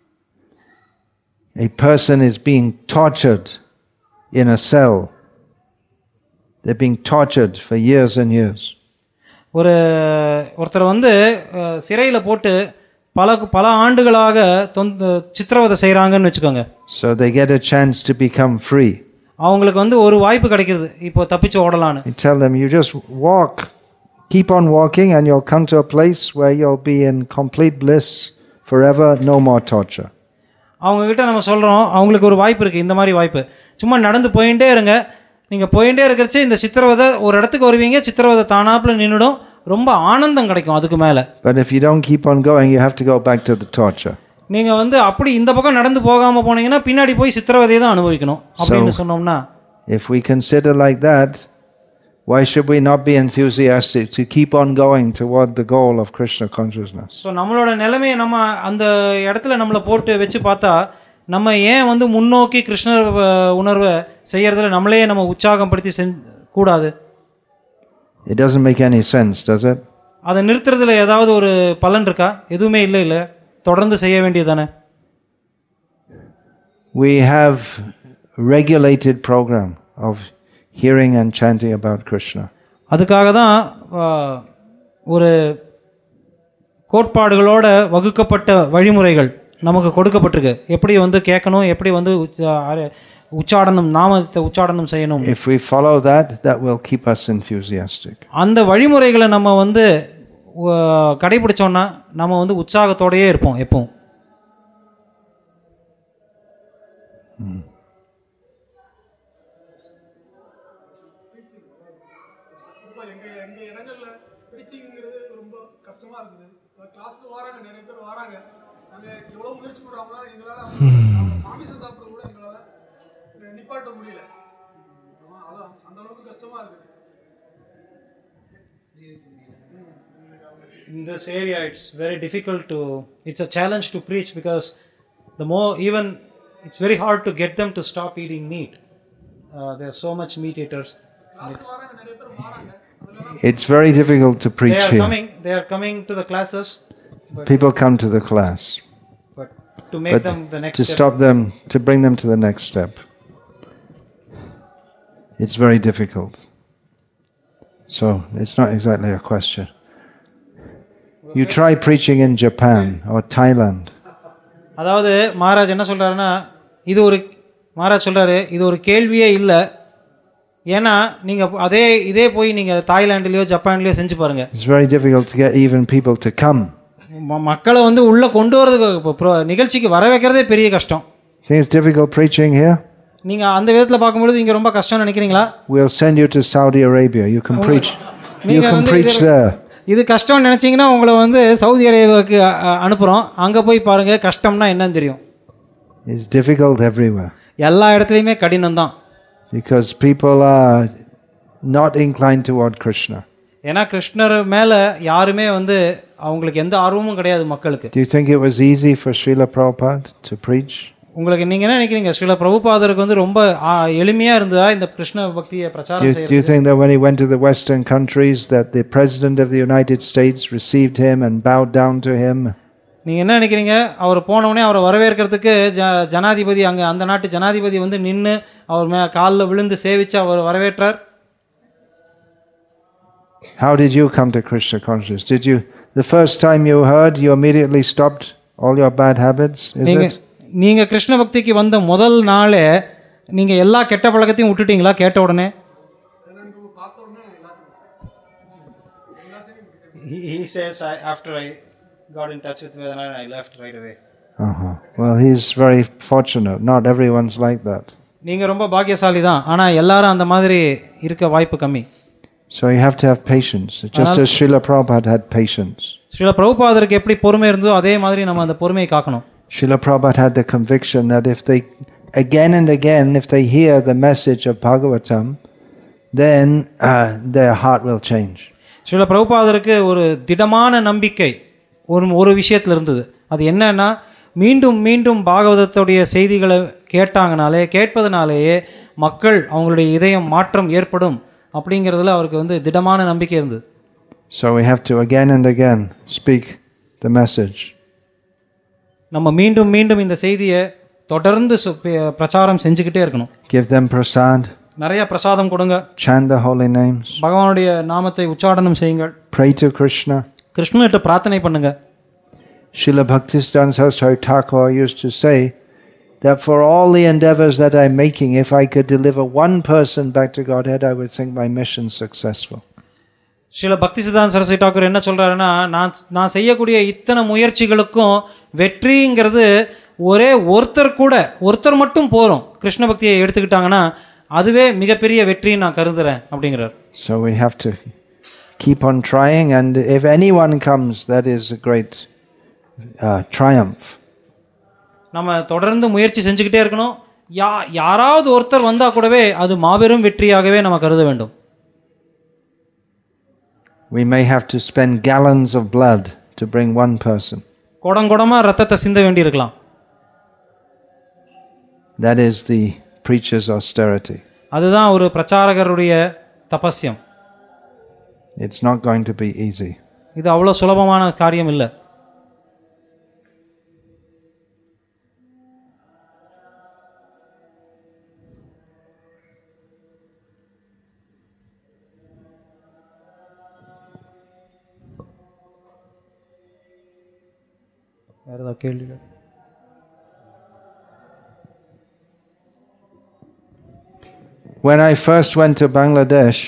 A person is being tortured in a cell. They're being tortured for years and years. ஒரு ஒருத்தர் வந்து சிறையில் போட்டு பல பல ஆண்டுகளாக சித்திரவதை செய்கிறாங்கன்னு வச்சுக்கோங்க. So they get a chance to become free. அவங்களுக்கு வந்து ஒரு வாய்ப்பு கிடைக்கிறது, இப்போ தப்பிச்சு ஓடலான்னு. You tell them, you just walk, keep on walking and you'll come to a place where you'll be in complete bliss forever, no more torture. அவங்கக்கிட்ட நம்ம சொல்கிறோம், அவங்களுக்கு ஒரு வாய்ப்பு இருக்குது, இந்த மாதிரி வாய்ப்பு. சும்மா நடந்து போயிட்டே இருங்க, நீங்கள் போயிட்டே இருக்கிறச்சு இந்த சித்திரவதை ஒரு இடத்துக்கு வருவீங்க, சித்திரவதை தானாப்பில் நின்றுடும், ரொம்ப ஆனந்தம் கிடைக்கும் அதுக்கு மேலே. But if you don't keep on going, you have to go back to the torture. நீங்கள் வந்து அப்படி இந்த பக்கம் நடந்து போகாமல் போனீங்கன்னா பின்னாடி போய் சித்திரவதையை தான் அனுபவிக்கணும் அப்படின்னு சொன்னோம்னா. If we consider like that, why should we not be enthusiastic to keep on going toward the goal of Krishna consciousness? So நம்மளோட நிலைமையை நம்ம அந்த இடத்துல நம்மளை போட்டு வச்சு பார்த்தா நம்ம ஏன் வந்து முன்னோக்கி கிருஷ்ண உணர்வை செய்யறதுல நம்மளே நம்ம உற்சாகப்படுத்தி செஞ்ச கூடாது? It doesn't make any sense, does it? அதை நிறுத்துறதுல ஏதாவது ஒரு பலன் இருக்கா? எதுவுமே இல்லை இல்லை, தொடர்ந்து செய்ய வேண்டியதானே. We have regulated program of hearing and chanting about Krishna. அதுக்காக தான் ஒரு கோட்பாடுகளோட வகுக்கப்பட்ட வழிமுறைகள் நமக்கு கொடுக்கப்பட்டிருக்கு. எப்படி வந்து கேட்கணும், எப்படி வந்து உச்சாடனம் நாமத்தை உச்சாடனம் செய்யணும். If we follow that, that will keep us enthusiastic. அந்த வழிமுறைகளை நம்ம வந்து கடைபிடிச்சோம்னா நம்ம வந்து உற்சாகத்தோடயே இருப்போம் எப்பவும். In this area it's very difficult to, it's a challenge to preach because the more, even it's very hard to get them to stop eating meat. Uh, there are so much meat eaters. It's, it's very difficult to preach they are here. Coming, they are coming to the classes. People come to the class. But to make but them the next to step. stop them, to bring them to the next step, it's very difficult. So it's not exactly a question. You try preaching in Japan or Thailand. அதாவது மகாராஜ் என்ன சொல்றாருன்னா, இது ஒரு மகாராஜ் சொல்றாரு இது ஒரு கேள்வியே இல்லை. ஏன்னா நீங்க அதே இதே போய் நீங்க தாய்லாந்துலயோ ஜப்பான்லயோ செஞ்சு பாருங்க. It's very difficult to get even people to come. மக்களை வந்து உள்ள கொண்டு வரதுக்கு நிகழ்ச்சிக்கு வர வைக்கிறதே பெரிய கஷ்டம். Think it's difficult preaching here? நீங்க அந்த விதத்துல பார்க்கும்போது இங்க ரொம்ப கஷ்டம்னு நினைக்கிறீங்களா? We'll send you to Saudi Arabia. You can preach. You can preach there. இது கஷ்டம்னு நினைச்சீங்கன்னா உங்களை வந்து சவுதி அரேபியாவுக்கு அனுப்புறோம். அங்க போய் பாருங்க கஷ்டம்னா என்னன்னு தெரியும். It's difficult everywhere. எல்லா இடத்துலயுமே கடினம் தான். Because people are not inclined toward Krishna. ஏன்னா கிருஷ்ணர் மேல யாருமே வந்து அவங்களுக்கு எந்த ஆர்வமும் கிடையாது மக்களுக்கு. Do you think it was easy for Srila Prabhupada to preach? உங்களுக்கு நீங்க என்ன நினைக்கிறீங்க? ஸ்ரீல பிரபுபாதருக்கு வந்து ரொம்ப எளிமையா இருந்ததா இந்த கிருஷ்ண பக்தியை பிரச்சாரம் செய்யறது? Do you think that when he went to the Western countries that the President of the United States received him and bowed down to him? நீங்க என்ன நினைக்கிறீங்க? அவர் போன உடனே அவரை வரவேற்கிறதுக்கு ஜனாதிபதி அங்க அந்த நாட்டு ஜனாதிபதி வந்து நின்னு அவர் மே காலில் விழுந்து சேவிச்சு அவர் வரவேற்றார். How did you come to Krishna consciousness? Did you, the first time you heard, you immediately stopped all your bad habits, is நீங்கள் it? நீங்கள் கிருஷ்ண பக்திக்கு வந்த முதல் நாளே நீங்கள் எல்லா கெட்ட பழக்கத்தையும் விட்டுட்டீங்களா கேட்ட உடனே? He says, I, after I got in touch with Vedana, I left right away. Uh-huh. Well, he's very fortunate. Not everyone's like that. நீங்கள் ரொம்ப பாக்கியசாலி தான், ஆனால் எல்லாரும் அந்த மாதிரி இருக்க வாய்ப்பு கம்மி. So you have to have patience, just as Srila Prabhupada had patience. Srila பிரபுபாதருக்கு எப்படி பொறுமை இருந்தோ அதே மாதிரி நம்ம அந்த பொறுமையை காக்கணும். Srila Prabhupada had the conviction that if they, again and again, if they hear the message of Bhagavatam, then uh, their heart will change. Srila பிரபுபாதருக்கு ஒரு திடமான நம்பிக்கை ஒரு ஒரு விஷயத்தில் இருந்தது. அது என்னன்னா, மீண்டும் மீண்டும் பாகவதத்துடைய செய்திகளை கேட்டாங்கனாலே கேட்பதனாலேயே மக்கள் அவங்களுடைய இதயம் மாற்றம் ஏற்படும் அப்படிங்கிறதுல அவருக்கு வந்து திடமான நம்பிக்கை இருந்தது. So we have to again and again speak the message. நம்ம மீண்டும் மீண்டும் இந்த செய்தியை தொடர்ந்து பிரச்சாரம் செஞ்சுக்கிட்டே இருக்கணும். Give them prasad. நிறைய பிரசாதம் கொடுங்க. Chant the holy names. பகவானுடைய நாமத்தை உச்சாடனம் செய்யுங்கள். Pray to Krishna. கிருஷ்ணனிட்ட பிரார்த்தனை பண்ணுங்க. Srila Bhaktisiddhanta Saraswati Thakur used to say that for all the endeavors that I'm making, if I could deliver one person back to Godhead, I would think my mission successful. Srila பக்தி சித்தாந்த சரஸ்வதி டாக்கூர் என்ன சொல்கிறாருன்னா, நான் நான் செய்யக்கூடிய இத்தனை முயற்சிகளுக்கும் வெற்றிங்கிறது ஒரே ஒருத்தர் கூட ஒருத்தர் மட்டும் போகிறோம் கிருஷ்ண பக்தியை எடுத்துக்கிட்டாங்கன்னா அதுவே மிகப்பெரிய வெற்றின்னு நான் கருதுகிறேன் அப்படிங்கிறார். So we have to keep on trying, and if anyone comes, that is a great uh, triumph. நம்ம தொடர்ந்து முயற்சி செஞ்சுக்கிட்டே இருக்கணும். யா யாராவது ஒருத்தர் வந்தால் கூடவே அது மாபெரும் வெற்றியாகவே நம்ம கருத வேண்டும். We may have to spend gallons of blood to bring one person. கொடங்கொடமாக ரத்தத்தை சிந்த வேண்டியிருக்கலாம். That is the preacher's austerity. அதுதான் ஒரு பிரச்சாரகருடைய தபஸ்யம். It's not going to be easy. இது அவ்வளோ சுலபமான காரியம் இல்லை. வேறு ஏதாவது கேள்விகள்? When I first went to Bangladesh,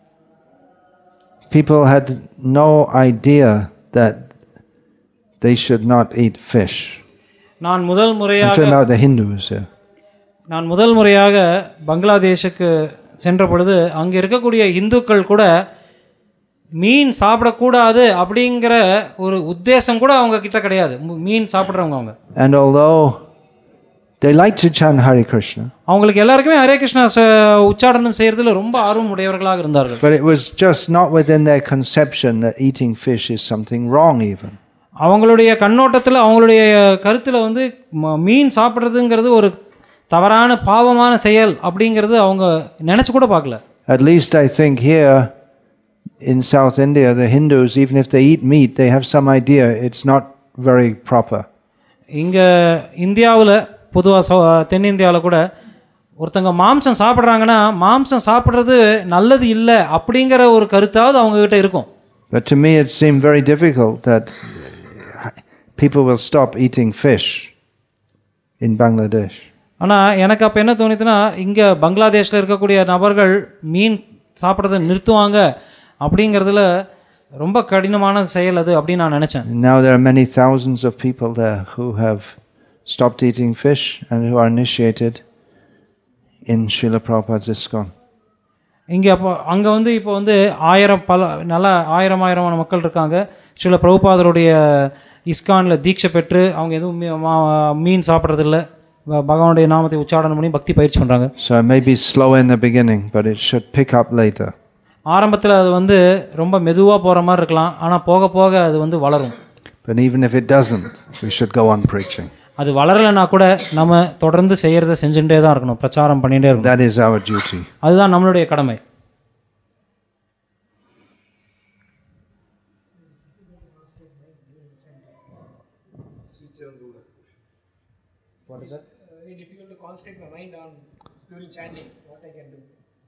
people had no idea that they should not eat fish. நான் முதல் முறையாக I'm talking about the Hindus here. நான் முதல் முறையாக பங்களாதேஷுக்கு சென்ற பொழுது அங்கே இருக்கக்கூடிய இந்துக்கள் கூட மீன் சாப்பிடக்கூடாது அப்படிங்கிற ஒரு உத்தேசம் கூட அவங்க கிட்ட கிடையாது. மீன் சாப்பிட்றவங்க அவங்க. And although they like to chant Hare Krishna, அவங்களுக்கு எல்லாருக்குமே ஹரே கிருஷ்ணா உச்சாரணம் செய்யறதுல ரொம்ப ஆர்வம் உடையவர்களாக இருந்தார்கள். But it was just not within their conception that eating fish is something wrong even. அவங்களுடைய கண்ணோட்டத்தில் அவங்களுடைய கருத்தில் வந்து மீன் சாப்பிட்றதுங்கிறது ஒரு தவறான பாவமான செயல் அப்படிங்கிறது அவங்க நினச்சி கூட பார்க்கல. At least I think here in South India, the Hindus, even if they eat meat, they have some idea it's not very proper. இங்கே இந்தியாவில் பொதுவாக தென்னிந்தியாவில் கூட ஒருத்தங்க மாம்சம் சாப்பிட்றாங்கன்னா மாம்சம் சாப்பிட்றது நல்லது இல்லை அப்படிங்கிற ஒரு கருத்தாவது அவங்கக்கிட்ட இருக்கும். But to me it seemed very difficult that people will stop eating fish in Bangladesh. ஆனால் எனக்கு அப்போ என்ன தோணுதுன்னா, இங்கே பங்களாதேஷில் இருக்கக்கூடிய நபர்கள் மீன் சாப்பிட்றதை நிறுத்துவாங்க அப்படிங்கிறதுல ரொம்ப கடினமான செயல் அது அப்படின்னு நான் நினச்சேன். Now there are many thousands of people there who have stopped eating fish and who are initiated in Srila Prabhupada's ISKCON. இங்கே அப்போ அங்கே வந்து இப்போ வந்து ஆயிரம் பல நல்ல ஆயிரம் ஆயிரமான மக்கள் இருக்காங்க. ஸ்ரீல பிரபுபாதருடைய இஸ்கானில் தீட்சை பெற்று அவங்க எதுவும் மீன் சாப்பிட்றதில்ல, பகவானுடைய நாமத்தை உச்சாரணம் பண்ணி பக்தி பயிற்சி பண்ணுறாங்க. So it may be slow in the beginning, but it should pick up later. ஆரம்பத்தில் அது வந்து ரொம்ப மெதுவாக போகிற மாதிரி இருக்கலாம், ஆனால் போக போக அது வந்து வளரும். But even if it doesn't, we should go on preaching. அது வளரலைன்னா கூட நம்ம தொடர்ந்து செய்கிறத செஞ்சுட்டே தான் இருக்கணும், பிரச்சாரம் பண்ணிகிட்டே இருக்கணும். That is our duty. அதுதான் நம்மளுடைய கடமை. What is that? Uh, very difficult to concentrate my mind on during chanting. What I can do?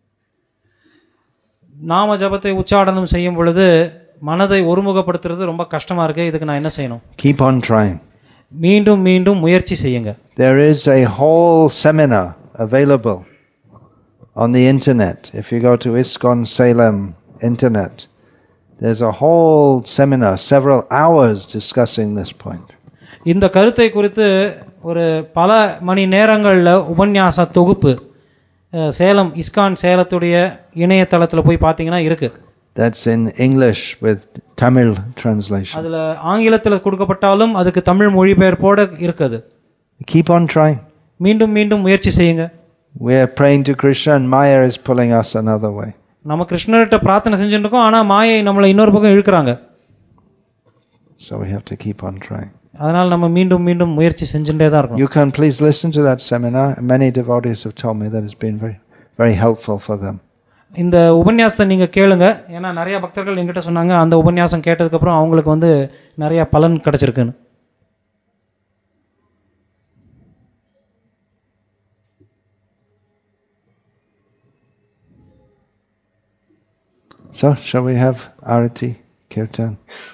நாம ஜபத்தை உச்சாடனம் செய்யும் பொழுது மனதை ஒருமுகப்படுத்துறது ரொம்ப கஷ்டமாக இருக்குது. இதுக்கு நான் என்ன செய்யணும்? Keep on trying. மீண்டும் மீண்டும் முயற்சி செய்யுங்க. There is a whole seminar available on the internet. If you go to ISKCON Salem internet, there's a whole seminar, several hours discussing this point. இந்த கருத்தை குறித்து ஒரு பல மணி நேரங்களில் உபன்யாச தொகுப்பு சேலம் இஸ்கான் சேலத்துடைய இணையதளத்தில் போய் பார்த்தீங்கன்னா இருக்கு. That's in English with Tamil translation. அதில் ஆங்கிலத்தில் கொடுக்கப்பட்டாலும் அதுக்கு தமிழ் மொழிபெயர்ப்போடு இருக்குது. Keep on trying. மீண்டும் மீண்டும் முயற்சி செய்யுங்க. We are praying to Krishna and Maya is pulling us another way. நம்ம கிருஷ்ணர்கிட்ட பிரார்த்தனை செஞ்சுட்டு இருக்கோம், ஆனால் மாயை நம்மளை இன்னொரு பக்கம் இழுக்கிறாங்க. So we have to keep on trying. அதனால் நம்ம மீண்டும் மீண்டும் முயற்சி செஞ்சுட்டே தான் இருக்கணும். You can please listen to that seminar. Many devotees have told me that it's been very very helpful for them. இந்த உபன்யாசத்தை நீங்கள் கேளுங்க. ஏன்னா நிறைய பக்தர்கள் என்கிட்ட சொன்னாங்க அந்த உபன்யாசம் கேட்டதுக்கப்புறம் அவங்களுக்கு வந்து நிறைய பலன் கிடச்சிருக்குன்னு. So, shall we have Arati, Kirtan?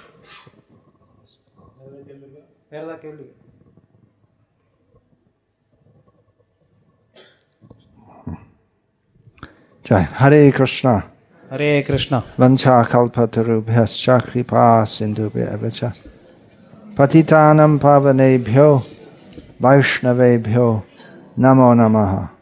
Jai Hare Krishna. Hare Krishna. Vancha kalpatarubhyascha kripa sindhubhyavacha patitanam pavanebhyo vaishnavebhyo namo namaha.